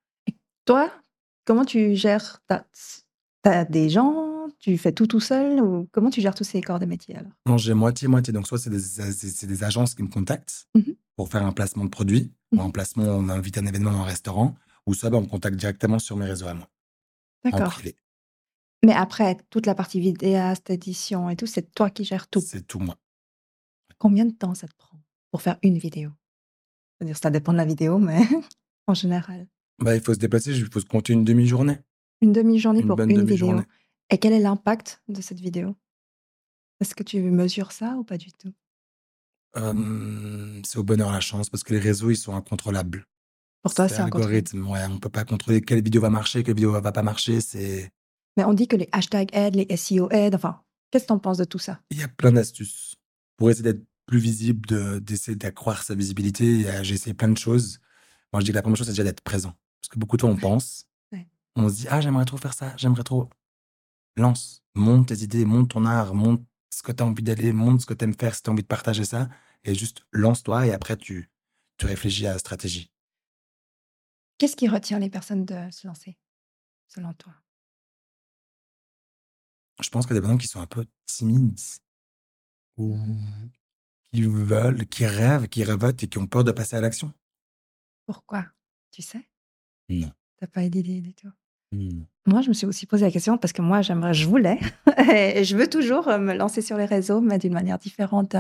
[SPEAKER 1] Toi, comment tu gères? Tu as des gens? Tu fais tout seul ou comment tu gères tous ces corps de métier alors?
[SPEAKER 2] Non, j'ai moitié-moitié. Donc, soit c'est des agences qui me contactent
[SPEAKER 1] Mmh.
[SPEAKER 2] pour faire un placement de produit, ou un
[SPEAKER 1] Mmh.
[SPEAKER 2] placement, on invite un événement dans un restaurant, ou soit bah, on me contacte directement sur mes réseaux à moi, en
[SPEAKER 1] D'accord.
[SPEAKER 2] privé.
[SPEAKER 1] Mais après, toute la partie vidéaste, édition et tout, c'est toi qui gères tout?
[SPEAKER 2] C'est tout moi.
[SPEAKER 1] Combien de temps ça te prend pour faire une vidéo? C'est-à-dire ça dépend de la vidéo, mais en général.
[SPEAKER 2] Bah, il faut se déplacer, il faut se compter une demi-journée,
[SPEAKER 1] Une demi-journée
[SPEAKER 2] une
[SPEAKER 1] pour
[SPEAKER 2] bonne
[SPEAKER 1] une vidéo
[SPEAKER 2] demi-journée.
[SPEAKER 1] et quel est l'impact de cette vidéo? Est-ce que tu mesures ça ou pas du tout?
[SPEAKER 2] C'est au bonheur la chance parce que les réseaux, ils sont incontrôlables.
[SPEAKER 1] Pour toi,
[SPEAKER 2] C'est
[SPEAKER 1] c'est incontrôlable.
[SPEAKER 2] algorithme, ouais, on peut pas contrôler quelle vidéo va marcher, quelle vidéo va pas marcher.
[SPEAKER 1] Mais on dit que les hashtags aident, les SEO aident, enfin, qu'est-ce que tu en penses de tout ça?
[SPEAKER 2] Il y a plein d'astuces pour essayer d'être plus visible, d'essayer d'accroître sa visibilité. J'ai essayé plein de choses. Moi, je dis que la première chose, c'est déjà d'être présent. Parce que beaucoup de fois, on pense,
[SPEAKER 1] Ouais.
[SPEAKER 2] on se dit, ah, j'aimerais trop faire ça, j'aimerais trop. Lance, monte tes idées, monte ton art, monte ce que tu as envie d'aller, monte ce que tu aimes faire si tu as envie de partager ça. Et juste lance-toi et après, tu réfléchis à la stratégie.
[SPEAKER 1] Qu'est-ce qui retient les personnes de se lancer, selon toi?
[SPEAKER 2] Je pense qu'il y a des personnes qui sont un peu timides ou qui veulent, qui rêvent, qui rêvent et qui ont peur de passer à l'action.
[SPEAKER 1] Pourquoi? Tu sais?
[SPEAKER 2] Non.
[SPEAKER 1] Tu as pas d'idée du tout?
[SPEAKER 2] Hmm.
[SPEAKER 1] Moi, je me suis aussi posé la question parce que moi, je voulais, et je veux toujours me lancer sur les réseaux, mais d'une manière différente,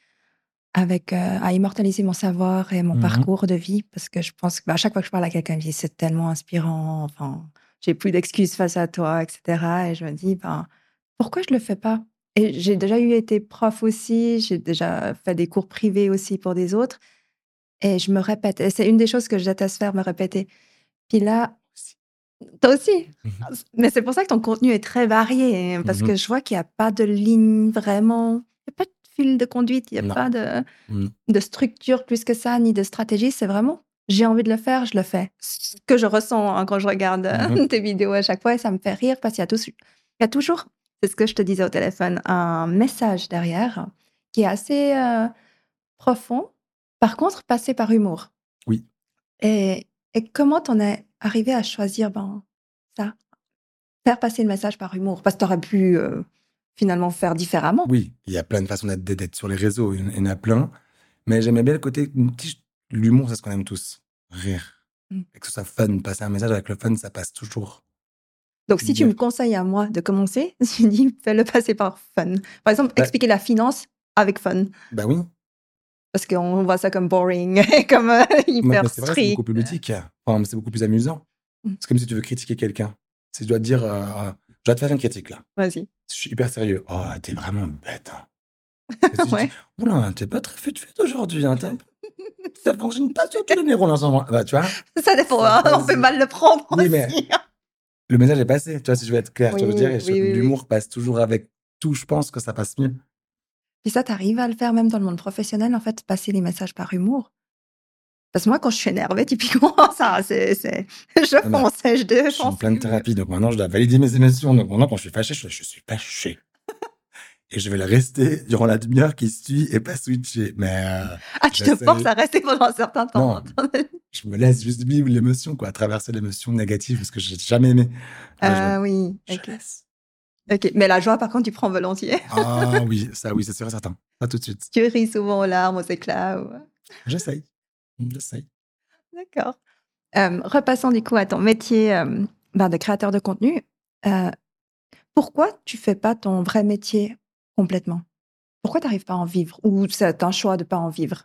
[SPEAKER 1] avec à immortaliser mon savoir et mon
[SPEAKER 2] Mhm.
[SPEAKER 1] parcours de vie, parce que je pense que à chaque fois que je parle à quelqu'un, il me dit c'est tellement inspirant, enfin, j'ai plus d'excuses face à toi, etc. Et je me dis, ben, pourquoi je le fais pas? Et j'ai déjà été prof aussi, j'ai déjà fait des cours privés aussi pour des autres, et je me répète. Et c'est une des choses que je déteste faire, me répéter. Puis là,
[SPEAKER 2] Aussi.
[SPEAKER 1] toi aussi.
[SPEAKER 2] Mhm.
[SPEAKER 1] Mais c'est pour ça que ton contenu est très varié, hein, parce
[SPEAKER 2] Mhm.
[SPEAKER 1] que je vois qu'il n'y a pas de ligne vraiment, il n'y a pas de fil de conduite, il n'y a
[SPEAKER 2] Non.
[SPEAKER 1] pas
[SPEAKER 2] Mhm.
[SPEAKER 1] de structure plus que ça, ni de stratégie. C'est vraiment, j'ai envie de le faire, je le fais. Ce que je ressens quand je regarde
[SPEAKER 2] Mhm.
[SPEAKER 1] tes vidéos à chaque fois, et ça me fait rire parce qu'il y a toujours, c'est ce que je te disais au téléphone, un message derrière qui est assez profond. Par contre, passé par humour.
[SPEAKER 2] Oui.
[SPEAKER 1] Et comment t'en es arrivé à choisir ça, faire passer le message par humour? Parce que t'aurais pu finalement faire différemment.
[SPEAKER 2] Oui, il y a plein de façons d'être sur les réseaux, il y en a plein. Mais j'aimais bien le côté, l'humour, c'est ce qu'on aime tous. Rire.
[SPEAKER 1] Mm.
[SPEAKER 2] Et que ce soit fun, passer un message avec le fun, ça passe toujours.
[SPEAKER 1] Donc, si tu me conseilles à moi de commencer, je dis fais-le passer par fun. Par exemple,
[SPEAKER 2] Bah,
[SPEAKER 1] expliquer la finance avec fun.
[SPEAKER 2] bah oui,
[SPEAKER 1] Parce qu'on voit ça comme boring, comme
[SPEAKER 2] mais
[SPEAKER 1] hyper
[SPEAKER 2] c'est vrai, c'est beaucoup
[SPEAKER 1] strict.
[SPEAKER 2] plus ludique. Enfin, c'est beaucoup plus amusant.
[SPEAKER 1] Mm.
[SPEAKER 2] C'est comme si tu veux critiquer quelqu'un. Si je dois te dire, je dois te faire une critique là.
[SPEAKER 1] Vas-y.
[SPEAKER 2] Je suis hyper sérieux. Oh, t'es vraiment bête. Hein. Et si je dis,
[SPEAKER 1] Ouais.
[SPEAKER 2] oula, t'es pas très fut aujourd'hui. Hein, ça fonctionne pas sur tous les neurones en ce moment. Bah, tu vois,
[SPEAKER 1] Ça dépend,
[SPEAKER 2] ça
[SPEAKER 1] hein, on
[SPEAKER 2] passe.
[SPEAKER 1] peut mal le prendre
[SPEAKER 2] Oui, mais
[SPEAKER 1] aussi.
[SPEAKER 2] le message est passé. Tu vois, si je veux être clair, tu vois, je veux
[SPEAKER 1] Oui,
[SPEAKER 2] dire,
[SPEAKER 1] oui, oui, oui.
[SPEAKER 2] l'humour passe toujours avec tout. Je pense que ça passe mieux.
[SPEAKER 1] Puis ça, t'arrives à le faire même dans le monde professionnel, en fait, passer les messages par humour. Parce que moi, quand je suis énervée, typiquement, ça, je
[SPEAKER 2] Non, mais
[SPEAKER 1] fonce, je
[SPEAKER 2] je suis en
[SPEAKER 1] défonce
[SPEAKER 2] pleine
[SPEAKER 1] les murs.
[SPEAKER 2] thérapie, donc maintenant je dois valider mes émotions. Donc maintenant, quand je suis fâché, je suis fâché. Et je vais le rester durant la demi-heure qui suit et pas switcher. Mais
[SPEAKER 1] Ah, tu te forces
[SPEAKER 2] j'essaie.
[SPEAKER 1] à rester pendant un certain temps.
[SPEAKER 2] Non, je me laisse juste vivre l'émotion, quoi, traverser l'émotion négative parce que j'ai jamais aimé. Là,
[SPEAKER 1] Ah oui,
[SPEAKER 2] je
[SPEAKER 1] ok.
[SPEAKER 2] laisse.
[SPEAKER 1] Ok, mais la joie, par contre, tu prends volontiers.
[SPEAKER 2] Ah oui, ça, oui, c'est sûr et certain. Pas tout de suite.
[SPEAKER 1] Tu ris souvent aux larmes, aux éclats.
[SPEAKER 2] J'essaye. J'essaye.
[SPEAKER 1] D'accord. Repassons du coup à ton métier de créateur de contenu. Euh, Pourquoi tu fais pas ton vrai métier complètement? Pourquoi tu n'arrives pas à en vivre? Ou c'est un choix de pas en vivre?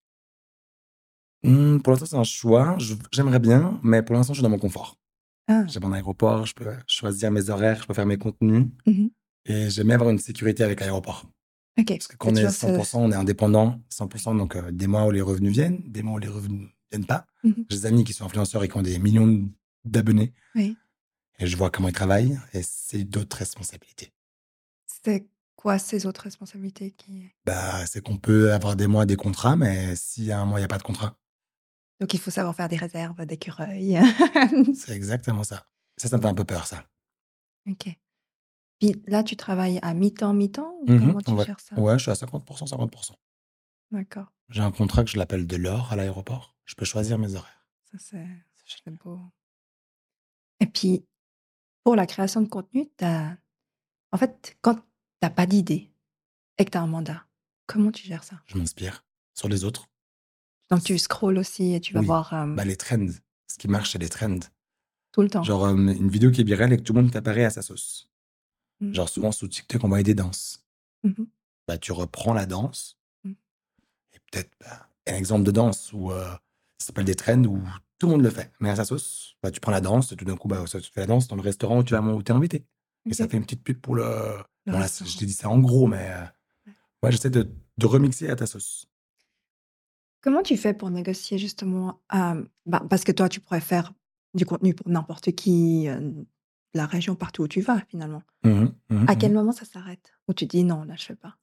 [SPEAKER 2] Pour l'instant, c'est un choix. J'aimerais bien, mais pour l'instant, je suis dans mon confort.
[SPEAKER 1] Ah,
[SPEAKER 2] J'ai mon aéroport, je peux choisir mes horaires, je peux faire mes contenus.
[SPEAKER 1] mhm.
[SPEAKER 2] Et j'aime bien avoir une sécurité avec l'aéroport.
[SPEAKER 1] Ok.
[SPEAKER 2] Parce que quand
[SPEAKER 1] C'est
[SPEAKER 2] on est
[SPEAKER 1] toujours
[SPEAKER 2] 100%, on est indépendant, 100%, donc des mois où les revenus viennent, des mois où les revenus viennent pas.
[SPEAKER 1] Mhm.
[SPEAKER 2] J'ai des amis qui sont influenceurs et qui ont des millions d'abonnés,
[SPEAKER 1] Oui.
[SPEAKER 2] et je vois comment ils travaillent, et c'est d'autres responsabilités.
[SPEAKER 1] C'est quoi ces autres responsabilités qui...
[SPEAKER 2] Bah, c'est qu'on peut avoir des mois des contrats, mais s'il y a un mois, il n'y a pas de contrat.
[SPEAKER 1] Donc il faut savoir faire des réserves d'écureuils.
[SPEAKER 2] C'est exactement ça. Ça me fait un peu peur, ça.
[SPEAKER 1] Ok. Puis là, tu travailles à mi-temps, ou
[SPEAKER 2] Mhm,
[SPEAKER 1] comment tu
[SPEAKER 2] ouais.
[SPEAKER 1] gères ça?
[SPEAKER 2] Ouais, je suis à 50%, 50%.
[SPEAKER 1] D'accord.
[SPEAKER 2] J'ai un contrat que je l'appelle de l'or à l'aéroport. Je peux choisir mes horaires.
[SPEAKER 1] Ça, c'est beau. Et puis, pour la création de contenu, en fait, quand t'as pas d'idée et que tu as un mandat, comment tu gères ça?
[SPEAKER 2] Je m'inspire sur les autres.
[SPEAKER 1] Donc tu scrolles aussi et tu vas
[SPEAKER 2] Oui,
[SPEAKER 1] voir
[SPEAKER 2] bah les trends. Ce qui marche, c'est les trends.
[SPEAKER 1] tout le temps.
[SPEAKER 2] Genre une vidéo qui est virale et que tout le monde t'apparaît à sa sauce.
[SPEAKER 1] Mmh.
[SPEAKER 2] Genre souvent sous TikTok, on voit des danses.
[SPEAKER 1] Mmh.
[SPEAKER 2] Bah tu reprends la danse
[SPEAKER 1] Mmh.
[SPEAKER 2] et peut-être un exemple de danse où ça s'appelle des trends où tout le monde le fait. Mais à sa sauce, bah tu prends la danse et tout d'un coup, bah ça, tu fais la danse dans le restaurant où t'es invité. Et ça
[SPEAKER 1] OK.
[SPEAKER 2] fait une petite pub pour le...
[SPEAKER 1] Le
[SPEAKER 2] Bon là, je
[SPEAKER 1] restaurant.
[SPEAKER 2] t'ai dit ça en gros, mais
[SPEAKER 1] Ouais.
[SPEAKER 2] ouais, j'essaie de remixer à ta sauce.
[SPEAKER 1] Comment tu fais pour négocier justement, parce que toi, tu pourrais faire du contenu pour n'importe qui, de la région, partout où tu vas finalement.
[SPEAKER 2] Mhm, mhm,
[SPEAKER 1] À quel
[SPEAKER 2] mhm.
[SPEAKER 1] moment ça s'arrête? Où tu dis: «Non, là, je fais pas»?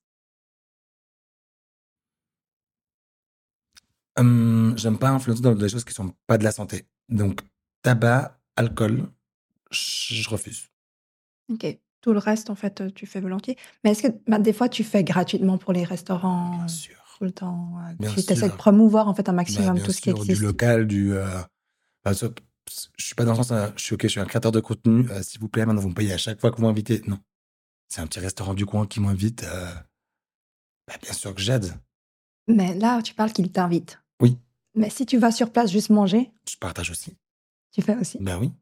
[SPEAKER 2] J'aime pas influencer dans des choses qui sont pas de la santé. Donc, tabac, alcool, je refuse.
[SPEAKER 1] OK. Tout le reste, en fait, tu fais volontiers. Mais est-ce que, des fois, tu fais gratuitement pour les
[SPEAKER 2] Bien
[SPEAKER 1] restaurants,
[SPEAKER 2] sûr,
[SPEAKER 1] tout le temps,
[SPEAKER 2] bien
[SPEAKER 1] tu essaies de
[SPEAKER 2] sûr.
[SPEAKER 1] promouvoir, en fait, un
[SPEAKER 2] Bah,
[SPEAKER 1] maximum
[SPEAKER 2] bien
[SPEAKER 1] tout ce qui
[SPEAKER 2] sûr, du
[SPEAKER 1] existe?
[SPEAKER 2] local, bah, ça, je suis pas dans le sens, je suis OK, je suis un créateur de contenu, s'il vous plaît, maintenant vous me payez à chaque fois que vous m'invitez. Non, c'est un petit restaurant du coin qui m'invite, bah, bien sûr que j'aide.
[SPEAKER 1] Mais là, tu parles qu'ils t'invitent.
[SPEAKER 2] Oui,
[SPEAKER 1] Mais si tu vas sur place juste manger,
[SPEAKER 2] je partage aussi.
[SPEAKER 1] tu fais aussi?
[SPEAKER 2] Bah oui.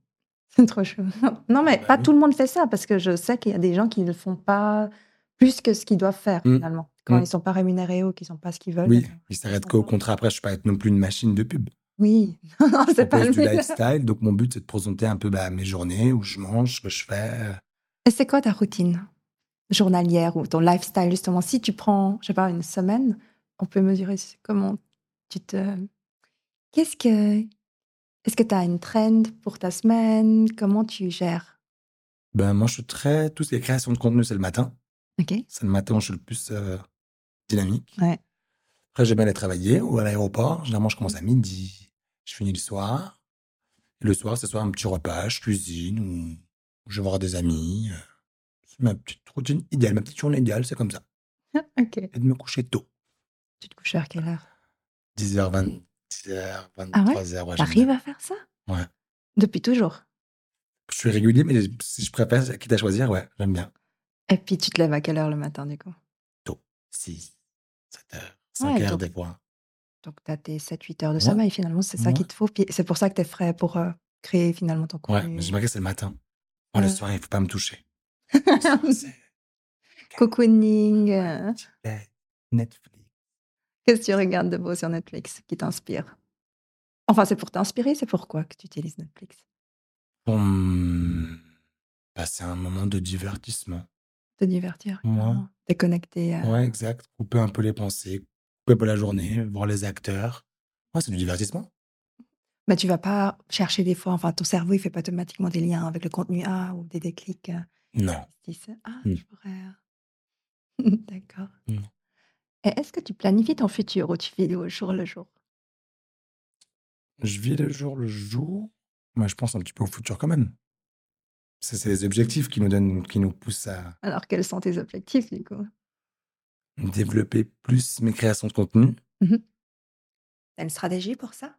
[SPEAKER 1] C'est trop chaud. Non, mais
[SPEAKER 2] Bah
[SPEAKER 1] pas
[SPEAKER 2] oui.
[SPEAKER 1] tout le monde fait ça, parce que je sais qu'il y a des gens qui ne font pas plus que ce qu'ils doivent faire,
[SPEAKER 2] Mmh.
[SPEAKER 1] finalement. Quand ils
[SPEAKER 2] Mmh.
[SPEAKER 1] sont pas rémunérés ou qu'ils ont pas ce qu'ils veulent,
[SPEAKER 2] Oui, ils
[SPEAKER 1] ils
[SPEAKER 2] s'arrêtent
[SPEAKER 1] font
[SPEAKER 2] qu'au
[SPEAKER 1] ça.
[SPEAKER 2] contrat. Après, je suis pas non plus une machine de pub.
[SPEAKER 1] Oui, non,
[SPEAKER 2] Je
[SPEAKER 1] c'est pas
[SPEAKER 2] propose
[SPEAKER 1] le
[SPEAKER 2] du
[SPEAKER 1] but.
[SPEAKER 2] lifestyle, donc mon but, c'est de présenter un peu, mes journées, où je mange, ce que je fais.
[SPEAKER 1] Et c'est quoi ta routine journalière ou ton lifestyle, justement? Si tu prends, je sais pas, une semaine, on peut mesurer comment tu te... Qu'est-ce que... Est-ce que tu as une trend pour ta semaine? Comment tu gères?
[SPEAKER 2] Moi, je suis très tout ce qui est création de contenu, c'est le matin.
[SPEAKER 1] Ok.
[SPEAKER 2] C'est le matin où je suis le plus, dynamique.
[SPEAKER 1] Ouais.
[SPEAKER 2] Après, j'aime bien aller travailler ou à l'aéroport. Généralement, je commence à midi, je finis le soir. Et le soir, c'est soit un petit repas, je cuisine ou je vais voir des amis. C'est ma petite routine idéale, ma petite journée idéale, c'est comme ça.
[SPEAKER 1] Ok.
[SPEAKER 2] Et de me coucher tôt.
[SPEAKER 1] Tu te couches vers quelle heure?
[SPEAKER 2] 10h20, 10h,
[SPEAKER 1] Ah ouais?
[SPEAKER 2] 23h, ouais, j'aime
[SPEAKER 1] T'arrives
[SPEAKER 2] bien.
[SPEAKER 1] à faire ça?
[SPEAKER 2] Ouais.
[SPEAKER 1] Depuis toujours?
[SPEAKER 2] Je suis régulier, mais si je préfère, quitte à choisir, ouais, j'aime bien.
[SPEAKER 1] Et puis tu te lèves à quelle heure le matin, du coup?
[SPEAKER 2] Tôt. 6, 7h,
[SPEAKER 1] Ouais,
[SPEAKER 2] 5h des fois.
[SPEAKER 1] donc tu as tes 7-8 heures de
[SPEAKER 2] Ouais,
[SPEAKER 1] sommeil, finalement, c'est ça
[SPEAKER 2] ouais,
[SPEAKER 1] qu'il te faut. Puis c'est pour ça que tu es frais pour créer finalement ton
[SPEAKER 2] ouais. Mais
[SPEAKER 1] contenu.
[SPEAKER 2] j'aimerais que c'est le matin. Moi, le
[SPEAKER 1] Ouais.
[SPEAKER 2] soir, il faut pas me toucher. Le soir, c'est
[SPEAKER 1] Cocooning.
[SPEAKER 2] petit lait, Netflix.
[SPEAKER 1] Qu'est-ce que tu regardes de beau sur Netflix qui t'inspire? Enfin, c'est pour t'inspirer, c'est pourquoi que tu utilises Netflix?
[SPEAKER 2] Pour passer un moment de divertissement.
[SPEAKER 1] Te divertir,
[SPEAKER 2] Moi,
[SPEAKER 1] carrément. Déconnecter.
[SPEAKER 2] ouais, exact. Couper un peu les pensées, couper un peu la journée, voir les acteurs. Ouais, c'est du divertissement.
[SPEAKER 1] Mais tu vas pas chercher des fois, enfin, ton cerveau, il fait pas automatiquement des liens avec le contenu A ou des déclics.
[SPEAKER 2] Non.
[SPEAKER 1] Il se dit, ah,
[SPEAKER 2] Hmm.
[SPEAKER 1] je pourrais. D'accord.
[SPEAKER 2] Non.
[SPEAKER 1] Et est-ce que tu planifies ton futur ou tu vis au jour le jour?
[SPEAKER 2] Je vis le jour. Moi, je pense un petit peu au futur quand même. C'est les objectifs qui nous donnent, qui nous poussent à
[SPEAKER 1] Alors, quels sont tes objectifs, du coup?
[SPEAKER 2] développer plus mes créations de contenu.
[SPEAKER 1] Mhm. T'as une stratégie pour ça?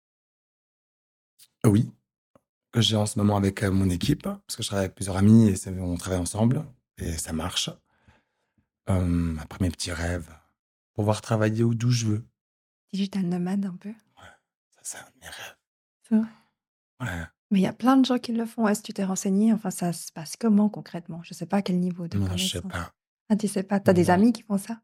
[SPEAKER 2] Oui, que j'ai en ce moment avec mon équipe, parce que je travaille avec plusieurs amis et on travaille ensemble et ça marche. Après mes petits rêves, pouvoir travailler d'où je veux.
[SPEAKER 1] Digital nomade, un peu?
[SPEAKER 2] Ouais, ça c'est un de mes rêves.
[SPEAKER 1] C'est vrai.
[SPEAKER 2] Ouais,
[SPEAKER 1] Mais il y a plein de gens qui le font. Est-ce que tu t'es renseigné? Enfin, ça se passe comment concrètement? Je sais pas à quel niveau de
[SPEAKER 2] non, je sais
[SPEAKER 1] connaissance.
[SPEAKER 2] pas.
[SPEAKER 1] Ah, tu sais pas? T'as des
[SPEAKER 2] Non,
[SPEAKER 1] amis qui font ça?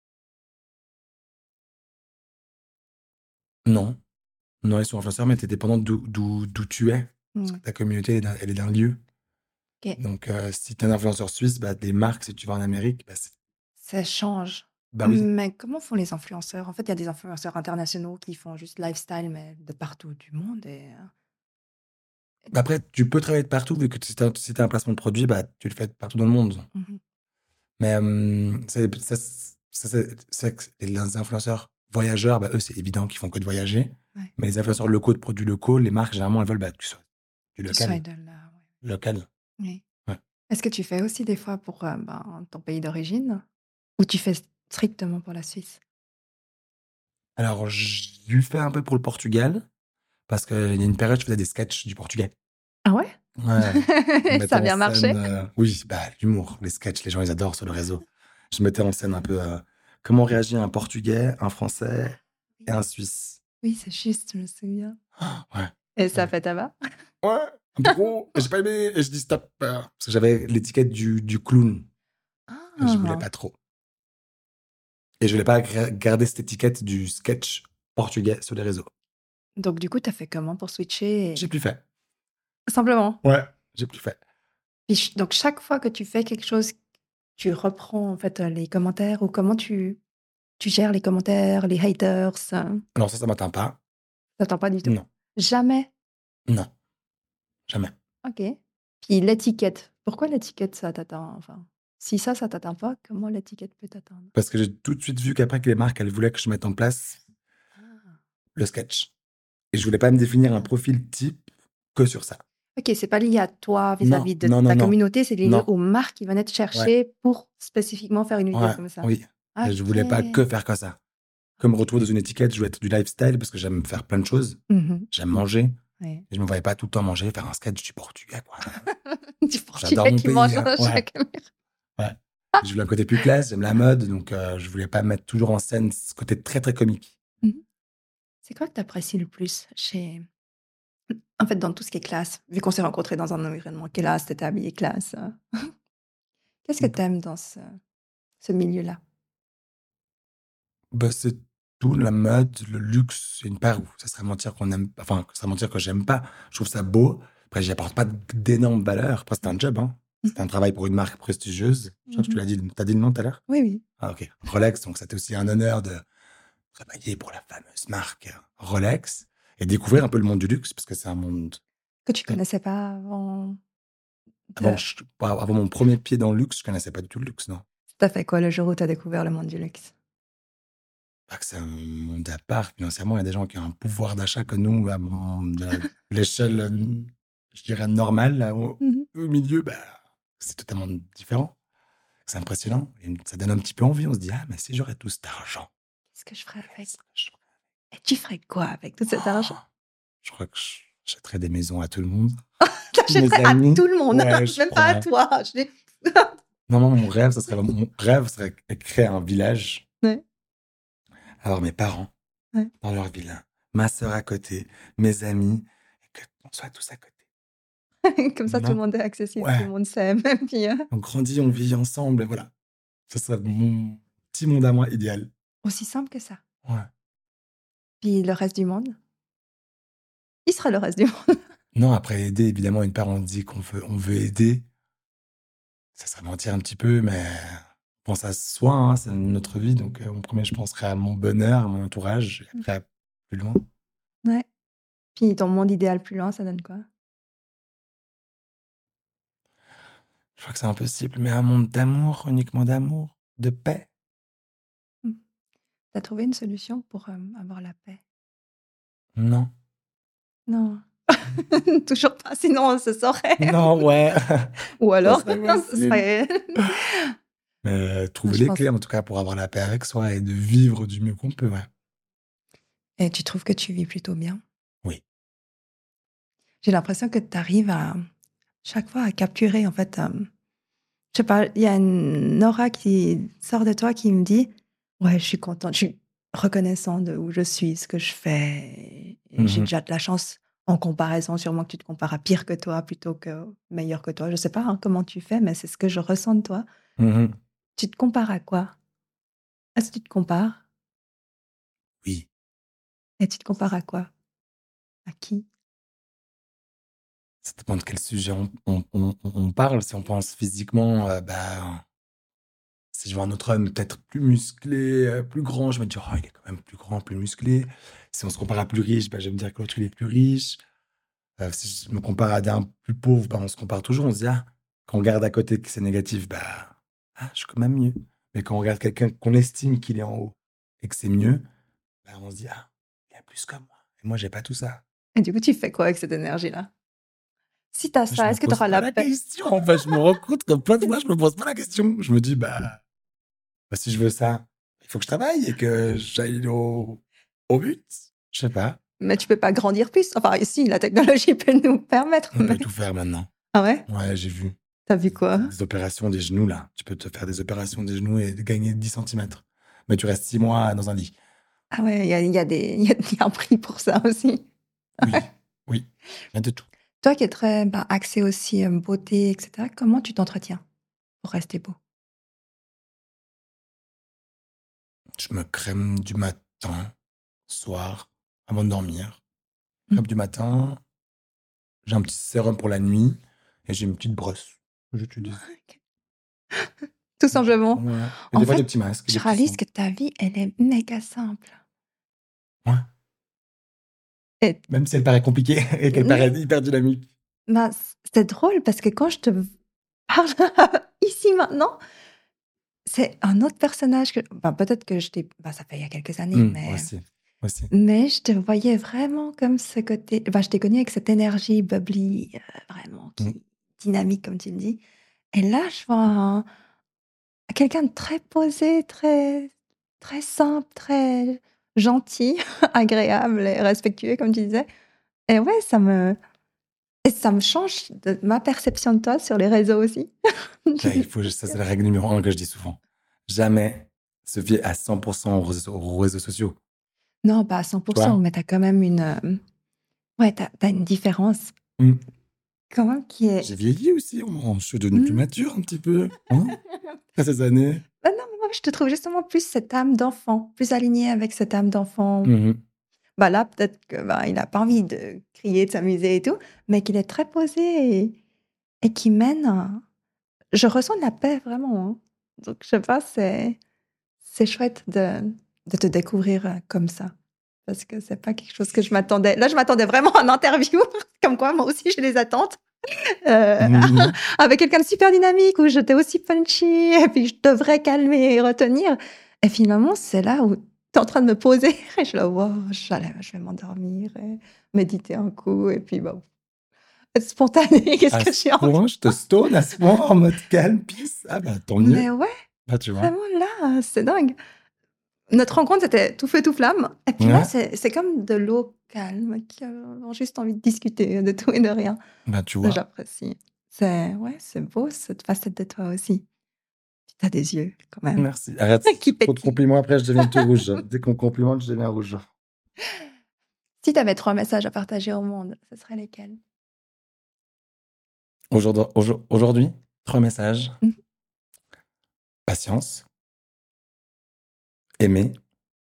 [SPEAKER 2] non, non, ils sont influenceurs, mais t'es dépendant d'où tu es. Parce que
[SPEAKER 1] Mm.
[SPEAKER 2] ta communauté, elle est d'un lieu.
[SPEAKER 1] Ok.
[SPEAKER 2] Donc, si t'es un influenceur suisse, des marques, si tu vas en Amérique,
[SPEAKER 1] Ça change.
[SPEAKER 2] bah oui.
[SPEAKER 1] Mais comment font les influenceurs? En fait, il y a des influenceurs internationaux qui font juste lifestyle, mais de partout du monde.
[SPEAKER 2] Après, tu peux travailler de partout, vu que si t'as un placement de produit, tu le fais de partout dans le monde.
[SPEAKER 1] Mhm.
[SPEAKER 2] Mais c'est que les influenceurs voyageurs, eux, c'est évident qu'ils font que de voyager.
[SPEAKER 1] Ouais.
[SPEAKER 2] Mais les influenceurs locaux de produits locaux, les marques, généralement, elles veulent que tu sois du
[SPEAKER 1] Tu sois
[SPEAKER 2] local.
[SPEAKER 1] de là.
[SPEAKER 2] Local.
[SPEAKER 1] Oui.
[SPEAKER 2] Ouais.
[SPEAKER 1] Est-ce que tu fais aussi des fois pour ton pays d'origine ou tu fais strictement pour la Suisse?
[SPEAKER 2] Alors, j'ai fait un peu pour le Portugal, parce qu'il y a une période, je faisais des sketchs du portugais.
[SPEAKER 1] Ah ouais?
[SPEAKER 2] Ouais. Je mettais
[SPEAKER 1] Ça a
[SPEAKER 2] en
[SPEAKER 1] bien
[SPEAKER 2] scène,
[SPEAKER 1] marché?
[SPEAKER 2] oui, l'humour, les sketchs, les gens, ils adorent sur le réseau. Je mettais en scène un peu comment réagit un Portugais, un Français et un Suisse.
[SPEAKER 1] Oui, c'est juste, je me souviens.
[SPEAKER 2] Ah, ouais.
[SPEAKER 1] Et ça fait tabac?
[SPEAKER 2] Ouais, un peu gros. Et j'ai pas aimé. Et je dis stop. Parce que j'avais l'étiquette du clown. Et je voulais
[SPEAKER 1] Ah!
[SPEAKER 2] pas trop. Et je voulais pas garder cette étiquette du sketch portugais sur les réseaux.
[SPEAKER 1] Donc du coup, tu as fait comment pour switcher
[SPEAKER 2] J'ai plus fait.
[SPEAKER 1] simplement?
[SPEAKER 2] Ouais, j'ai plus fait.
[SPEAKER 1] Puis donc chaque fois que tu fais quelque chose, tu reprends en fait, les commentaires ou comment tu gères les commentaires, les haters?
[SPEAKER 2] Alors ça m'atteint pas.
[SPEAKER 1] T'attends pas du tout?
[SPEAKER 2] Non,
[SPEAKER 1] Jamais?
[SPEAKER 2] non, jamais.
[SPEAKER 1] OK. Puis l'étiquette, pourquoi l'étiquette ça t'atteint? Enfin, si ça t'atteint pas, comment l'étiquette peut t'atteindre?
[SPEAKER 2] Parce que j'ai tout de suite vu qu'après que les marques, elles voulaient que je mette en place
[SPEAKER 1] Ah!
[SPEAKER 2] le sketch. Et je voulais pas me définir un
[SPEAKER 1] Ah.
[SPEAKER 2] profil type que sur ça.
[SPEAKER 1] OK, c'est pas lié à toi
[SPEAKER 2] Non,
[SPEAKER 1] vis-à-vis de
[SPEAKER 2] non, non,
[SPEAKER 1] ta
[SPEAKER 2] non,
[SPEAKER 1] communauté, c'est lié
[SPEAKER 2] non.
[SPEAKER 1] aux marques qui venaient te
[SPEAKER 2] Ouais,
[SPEAKER 1] chercher pour spécifiquement faire une vidéo
[SPEAKER 2] ouais,
[SPEAKER 1] comme ça.
[SPEAKER 2] oui. Et je voulais pas
[SPEAKER 1] OK.
[SPEAKER 2] que faire que ça. Comme me
[SPEAKER 1] OK.
[SPEAKER 2] retrouver dans une étiquette, je voulais être du lifestyle parce que j'aime faire plein de choses.
[SPEAKER 1] Mmh.
[SPEAKER 2] J'aime manger.
[SPEAKER 1] Ouais.
[SPEAKER 2] Et je me voyais pas tout le temps manger, faire un sketch du portugais, quoi.
[SPEAKER 1] Du
[SPEAKER 2] J'adore
[SPEAKER 1] portugais
[SPEAKER 2] mon
[SPEAKER 1] qui
[SPEAKER 2] pays,
[SPEAKER 1] mange
[SPEAKER 2] hein.
[SPEAKER 1] à
[SPEAKER 2] Ouais,
[SPEAKER 1] chaque caméra.
[SPEAKER 2] ouais. Je voulais un côté plus classe, j'aime la mode, donc je voulais pas mettre toujours en scène ce côté très, très comique.
[SPEAKER 1] Mmh. C'est quoi que tu apprécies le plus chez En fait, dans tout ce qui est classe, vu qu'on s'est rencontrés dans un environnement classe, tu étais habillée classe, qu'est-ce que tu aimes dans ce milieu-là?
[SPEAKER 2] Bah, c'est tout, la mode, le luxe, c'est une part où ça serait mentir qu'on aime enfin, ça serait mentir que j'aime pas. Je trouve ça beau. Après, j'y apporte pas d'énormes valeurs. Après, c'est un job, hein. C'est
[SPEAKER 1] Mmh
[SPEAKER 2] un travail pour une marque prestigieuse. Je crois que tu
[SPEAKER 1] mh.
[SPEAKER 2] l'as dit, tu as dit le nom tout à l'heure?
[SPEAKER 1] Oui, oui.
[SPEAKER 2] Ah, OK. Rolex, donc c'était aussi un honneur de travailler pour la fameuse marque Rolex et découvrir un peu le monde du luxe parce que c'est un monde
[SPEAKER 1] Que tu connaissais pas avant
[SPEAKER 2] avant
[SPEAKER 1] de
[SPEAKER 2] avant mon premier pied dans le luxe, je connaissais pas du tout le luxe, non.
[SPEAKER 1] tu fait quoi le jour où tu as découvert le monde du luxe?
[SPEAKER 2] Pas que c'est un monde à part financièrement, il y a des gens qui ont un pouvoir d'achat que nous, à l'échelle, je dirais normale, là,
[SPEAKER 1] Mmh.
[SPEAKER 2] au milieu, bah, c'est totalement différent. C'est impressionnant et ça donne un petit peu envie. On se dit: «Ah mais si j'aurais tout cet argent,
[SPEAKER 1] Qu'est-ce que je ferais avec?
[SPEAKER 2] qu'est-ce que je ferais?»
[SPEAKER 1] Et tu ferais quoi avec tout cet argent?
[SPEAKER 2] Oh, je crois que j'achèterais des maisons à tout le monde, tous mes
[SPEAKER 1] T'achèterais à
[SPEAKER 2] amis.
[SPEAKER 1] tout le monde,
[SPEAKER 2] Ouais, je
[SPEAKER 1] même pas à
[SPEAKER 2] crois.
[SPEAKER 1] toi. Je dis
[SPEAKER 2] Non, non, mon rêve serait de créer un village,
[SPEAKER 1] ouais,
[SPEAKER 2] avoir mes parents
[SPEAKER 1] ouais.
[SPEAKER 2] dans leur villa, ma sœur à côté, mes amis et qu'on soit tous à côté.
[SPEAKER 1] Comme ça, tout le
[SPEAKER 2] Non,
[SPEAKER 1] monde est accessible, tout le
[SPEAKER 2] ouais,
[SPEAKER 1] monde s'aime et puis,
[SPEAKER 2] on grandit, on vit ensemble et voilà. Ce serait mon petit monde à moi idéal.
[SPEAKER 1] aussi simple que ça.
[SPEAKER 2] Ouais.
[SPEAKER 1] Puis le reste du monde? Il sera le reste du monde.
[SPEAKER 2] Non, après aider, évidemment, une part, on dit on veut aider. Ça serait mentir un petit peu, mais on pense à soi, hein, c'est notre vie. Donc, en premier, je penserais à mon bonheur, à mon entourage, et après, plus loin.
[SPEAKER 1] Ouais. Puis ton monde idéal plus loin, ça donne quoi?
[SPEAKER 2] Je crois que c'est impossible, mais un monde d'amour, uniquement d'amour, de paix.
[SPEAKER 1] Mmh. Tu as trouvé une solution pour, avoir la paix?
[SPEAKER 2] Non.
[SPEAKER 1] Non. Toujours pas, sinon on se saurait.
[SPEAKER 2] Non, ouais,
[SPEAKER 1] Ou
[SPEAKER 2] ça
[SPEAKER 1] alors,
[SPEAKER 2] serait
[SPEAKER 1] ce
[SPEAKER 2] facile.
[SPEAKER 1] serait
[SPEAKER 2] Mais
[SPEAKER 1] moi
[SPEAKER 2] trouver
[SPEAKER 1] je
[SPEAKER 2] les
[SPEAKER 1] pense
[SPEAKER 2] clés, en tout cas, pour avoir la paix avec soi et de vivre du mieux qu'on peut, ouais.
[SPEAKER 1] et tu trouves que tu vis plutôt bien?
[SPEAKER 2] Oui.
[SPEAKER 1] J'ai l'impression que tu arrives à chaque fois à capturer en fait, je sais pas, il y a une aura qui sort de toi qui me dit: «Ouais, je suis contente, je suis reconnaissant de où je suis, ce que je fais et j'ai
[SPEAKER 2] Mmh.
[SPEAKER 1] déjà de la chance». En comparaison, sûrement que tu te compares à pire que toi plutôt que meilleur que toi. Je sais pas, hein, comment tu fais, mais c'est ce que je ressens de toi.
[SPEAKER 2] Mmh.
[SPEAKER 1] Tu te compares à quoi? Est-ce que tu te compares?
[SPEAKER 2] Oui.
[SPEAKER 1] Et tu te compares à quoi? À qui?
[SPEAKER 2] Ça dépend de quel sujet on parle. Si on pense physiquement, bah, si je vois un autre homme peut-être plus musclé, plus grand, je vais me dire: «Oh, il est quand même plus grand, plus musclé». Si on se compare à plus riche, bah, je vais me dire que l'autre, il est plus riche. Si je me compare à des plus pauvres, bah, on se compare toujours. On se dit: «Ah», quand on regarde à côté que c'est négatif, bah, «Ah, je suis quand même mieux». Mais quand on regarde quelqu'un qu'on estime qu'il est en haut et que c'est mieux, bah, on se dit: «Ah, il a plus que moi et moi, j'ai pas tout ça».
[SPEAKER 1] Et du coup, tu fais quoi avec cette énergie-là? Si tu as
[SPEAKER 2] Je
[SPEAKER 1] ça,
[SPEAKER 2] me
[SPEAKER 1] est-ce que tu
[SPEAKER 2] pose
[SPEAKER 1] auras
[SPEAKER 2] pas
[SPEAKER 1] la
[SPEAKER 2] la
[SPEAKER 1] paix?
[SPEAKER 2] question. En fait, je me rends compte que plein de fois, je me pose pas la question. Je me dis: «Bah, si je veux ça, il faut que je travaille et que j'aille au but». Je sais pas.
[SPEAKER 1] Mais tu peux pas grandir plus. Enfin, si, la technologie peut nous permettre,
[SPEAKER 2] On
[SPEAKER 1] mais
[SPEAKER 2] peut tout faire maintenant.
[SPEAKER 1] ah ouais?
[SPEAKER 2] Ouais, j'ai vu.
[SPEAKER 1] Tu as vu quoi?
[SPEAKER 2] Des opérations des genoux, là. Tu peux te faire des opérations des genoux et gagner 10 centimètres. Mais tu restes 6 mois dans un lit.
[SPEAKER 1] Ah ouais, il y a des il y a un prix pour ça aussi.
[SPEAKER 2] Oui, oui, il y a de tout.
[SPEAKER 1] Toi qui es très, bah, axé aussi, beauté et cetera, comment tu t'entretiens pour rester beau?
[SPEAKER 2] Je me crème du matin, soir, avant de dormir.
[SPEAKER 1] Mmh.
[SPEAKER 2] Crème du matin, j'ai un petit sérum pour la nuit et j'ai une petite brosse que j'utilise.
[SPEAKER 1] OK. Tout simplement.
[SPEAKER 2] Ouais. Et
[SPEAKER 1] En
[SPEAKER 2] des fois, des
[SPEAKER 1] fait,
[SPEAKER 2] petits masques,
[SPEAKER 1] je
[SPEAKER 2] des petits
[SPEAKER 1] réalise
[SPEAKER 2] soins.
[SPEAKER 1] que ta vie, elle est méga simple
[SPEAKER 2] Ouais.
[SPEAKER 1] et
[SPEAKER 2] Même si elle paraît compliquée et qu'elle
[SPEAKER 1] mmh,
[SPEAKER 2] paraît hyper dynamique.
[SPEAKER 1] bah, c'est drôle parce que quand je te parle ici maintenant, c'est un autre personnage que bah, peut-être que je t'ai bah, ça fait il y a quelques années,
[SPEAKER 2] Moi
[SPEAKER 1] mais
[SPEAKER 2] aussi, moi aussi.
[SPEAKER 1] je te voyais vraiment comme ce côté bah, je t'ai connue avec cette énergie bubbly, vraiment
[SPEAKER 2] Mmh.
[SPEAKER 1] qui dynamique comme tu le dis et là, je vois quelqu'un de très posé, très très simple, très gentil, agréable et respectueux comme tu disais et ouais, ça me change de ma perception de toi sur les réseaux aussi.
[SPEAKER 2] Ouais, ça, c'est la règle numéro un que je dis souvent. Jamais se fier à 100% aux réseaux sociaux.
[SPEAKER 1] Non, pas à 100
[SPEAKER 2] Tu vois?
[SPEAKER 1] mais tu as quand même une, Ouais, t'as une différence
[SPEAKER 2] Mm.
[SPEAKER 1] quand même qui est...
[SPEAKER 2] J'ai vieilli aussi, je suis devenu plus
[SPEAKER 1] Mm.
[SPEAKER 2] mature un petit peu. Hein, après ces années.
[SPEAKER 1] Non, mais moi, je te trouve justement plus cette âme d'enfant, plus alignée avec cette âme d'enfant.
[SPEAKER 2] Mhm.
[SPEAKER 1] Bah là, peut-être que il n'a pas envie de crier, de s'amuser et tout, mais qu'il est très posé et qui mène. Je ressens de la paix vraiment, hein. Donc, je sais pas, c'est chouette de te découvrir comme ça. Parce que c'est pas quelque chose que je m'attendais. Là, je m'attendais vraiment à une interview, comme quoi moi aussi j'ai des attentes. Euh,
[SPEAKER 2] Mhm.
[SPEAKER 1] avec quelqu'un de super dynamique où j'étais aussi punchy et puis je devrais calmer et retenir. Et finalement, c'est là où tu es en train de me poser et je la vois, je vais m'endormir et méditer un coup et puis bon, être spontanée, qu'est-ce
[SPEAKER 2] À
[SPEAKER 1] que
[SPEAKER 2] ce
[SPEAKER 1] j'ai envie.
[SPEAKER 2] point, je te stone à ce point en mode calme, peace. Ah bah tant
[SPEAKER 1] Mais
[SPEAKER 2] mieux.
[SPEAKER 1] ouais,
[SPEAKER 2] Bah tu vois.
[SPEAKER 1] vraiment là, c'est dingue. Notre rencontre, c'était tout feu, tout flamme. Et puis là,
[SPEAKER 2] Ouais.
[SPEAKER 1] c'est comme de l'eau calme qui a juste envie de discuter de tout et de rien.
[SPEAKER 2] Bah tu
[SPEAKER 1] Ça,
[SPEAKER 2] vois.
[SPEAKER 1] j'apprécie. C'est beau cette facette de toi aussi. Tu as des yeux quand même
[SPEAKER 2] Merci. Arrête,
[SPEAKER 1] qui
[SPEAKER 2] trop de
[SPEAKER 1] pétillent.
[SPEAKER 2] compliments après, je deviens tout rouge. Dès qu'on complimente, je deviens rouge.
[SPEAKER 1] Si tu avais 3 messages à partager au monde, ce seraient lesquels?
[SPEAKER 2] Aujourd'hui, 3 messages.
[SPEAKER 1] Mmh.
[SPEAKER 2] Patience, aimer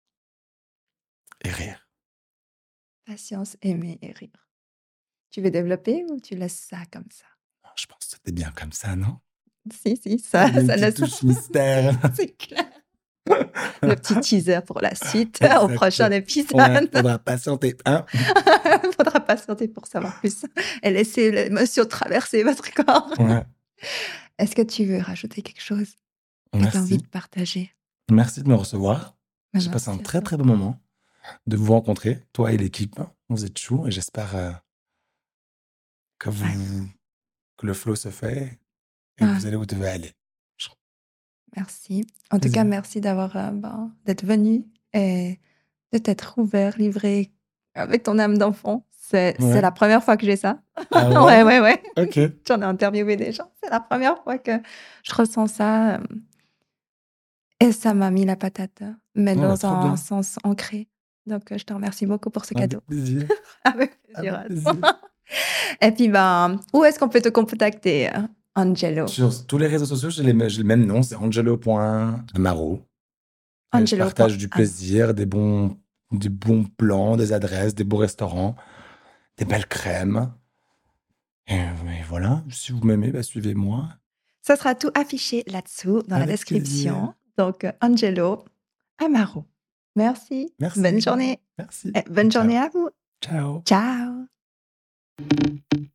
[SPEAKER 2] et rire.
[SPEAKER 1] Patience, aimer et rire. Tu veux développer ou tu laisses ça comme ça?
[SPEAKER 2] Je pense que c'était bien comme ça, non?
[SPEAKER 1] Si,
[SPEAKER 2] Il y
[SPEAKER 1] ça
[SPEAKER 2] avait une
[SPEAKER 1] ça
[SPEAKER 2] petite
[SPEAKER 1] laisse
[SPEAKER 2] touche mystère.
[SPEAKER 1] c'est clair. Le petit teaser pour la suite, au
[SPEAKER 2] Exact.
[SPEAKER 1] prochain
[SPEAKER 2] Ouais,
[SPEAKER 1] épisode.
[SPEAKER 2] faudra patienter, hein?
[SPEAKER 1] Faudra patienter pour savoir plus et laisser l'émotion traverser votre corps.
[SPEAKER 2] Ouais,
[SPEAKER 1] Est-ce que tu veux rajouter quelque chose que tu as envie
[SPEAKER 2] merci.
[SPEAKER 1] de partager?
[SPEAKER 2] Merci de me recevoir.
[SPEAKER 1] Bah,
[SPEAKER 2] J'ai passé un
[SPEAKER 1] merci à
[SPEAKER 2] très
[SPEAKER 1] toi.
[SPEAKER 2] très bon moment de vous rencontrer, toi et l'équipe. Vous êtes chou et j'espère que
[SPEAKER 1] Ouais.
[SPEAKER 2] que le flow se fait et que
[SPEAKER 1] Ah,
[SPEAKER 2] vous allez où vous devez aller.
[SPEAKER 1] merci. En tout cas,
[SPEAKER 2] Plaisir.
[SPEAKER 1] merci d'avoir, d'être venu et de t'être ouvert, livré avec ton âme d'enfant. C'est
[SPEAKER 2] Ouais.
[SPEAKER 1] la première fois que j'ai ça.
[SPEAKER 2] Ah
[SPEAKER 1] Ouais,
[SPEAKER 2] ouais?
[SPEAKER 1] ouais, ouais.
[SPEAKER 2] Ok.
[SPEAKER 1] J'en ai interviewé des gens. C'est la première fois que je ressens ça, et ça m'a mis la patate, mais
[SPEAKER 2] Ouais, bah,
[SPEAKER 1] dans
[SPEAKER 2] trop
[SPEAKER 1] un
[SPEAKER 2] bien.
[SPEAKER 1] sens ancré. Donc, je te remercie beaucoup pour ce
[SPEAKER 2] Avec
[SPEAKER 1] cadeau.
[SPEAKER 2] plaisir.
[SPEAKER 1] Avec plaisir
[SPEAKER 2] Avec
[SPEAKER 1] à toi.
[SPEAKER 2] plaisir.
[SPEAKER 1] Et puis, où est-ce qu'on peut te contacter, Angelo?
[SPEAKER 2] Sur tous les réseaux sociaux, j'ai le même nom, c'est angelo.amaro. Et je partage du
[SPEAKER 1] Angelo.am.
[SPEAKER 2] plaisir, des bons plans, des adresses, des beaux restaurants, des belles crèmes. Et voilà, si vous m'aimez, bah, suivez-moi.
[SPEAKER 1] Ça sera tout affiché là-dessous dans la
[SPEAKER 2] Avec plaisir.
[SPEAKER 1] description. Donc, Angelo Amaro. Merci. Bonne
[SPEAKER 2] Merci.
[SPEAKER 1] journée.
[SPEAKER 2] Merci.
[SPEAKER 1] Et bonne
[SPEAKER 2] Ciao.
[SPEAKER 1] journée à vous.
[SPEAKER 2] Ciao.
[SPEAKER 1] Ciao.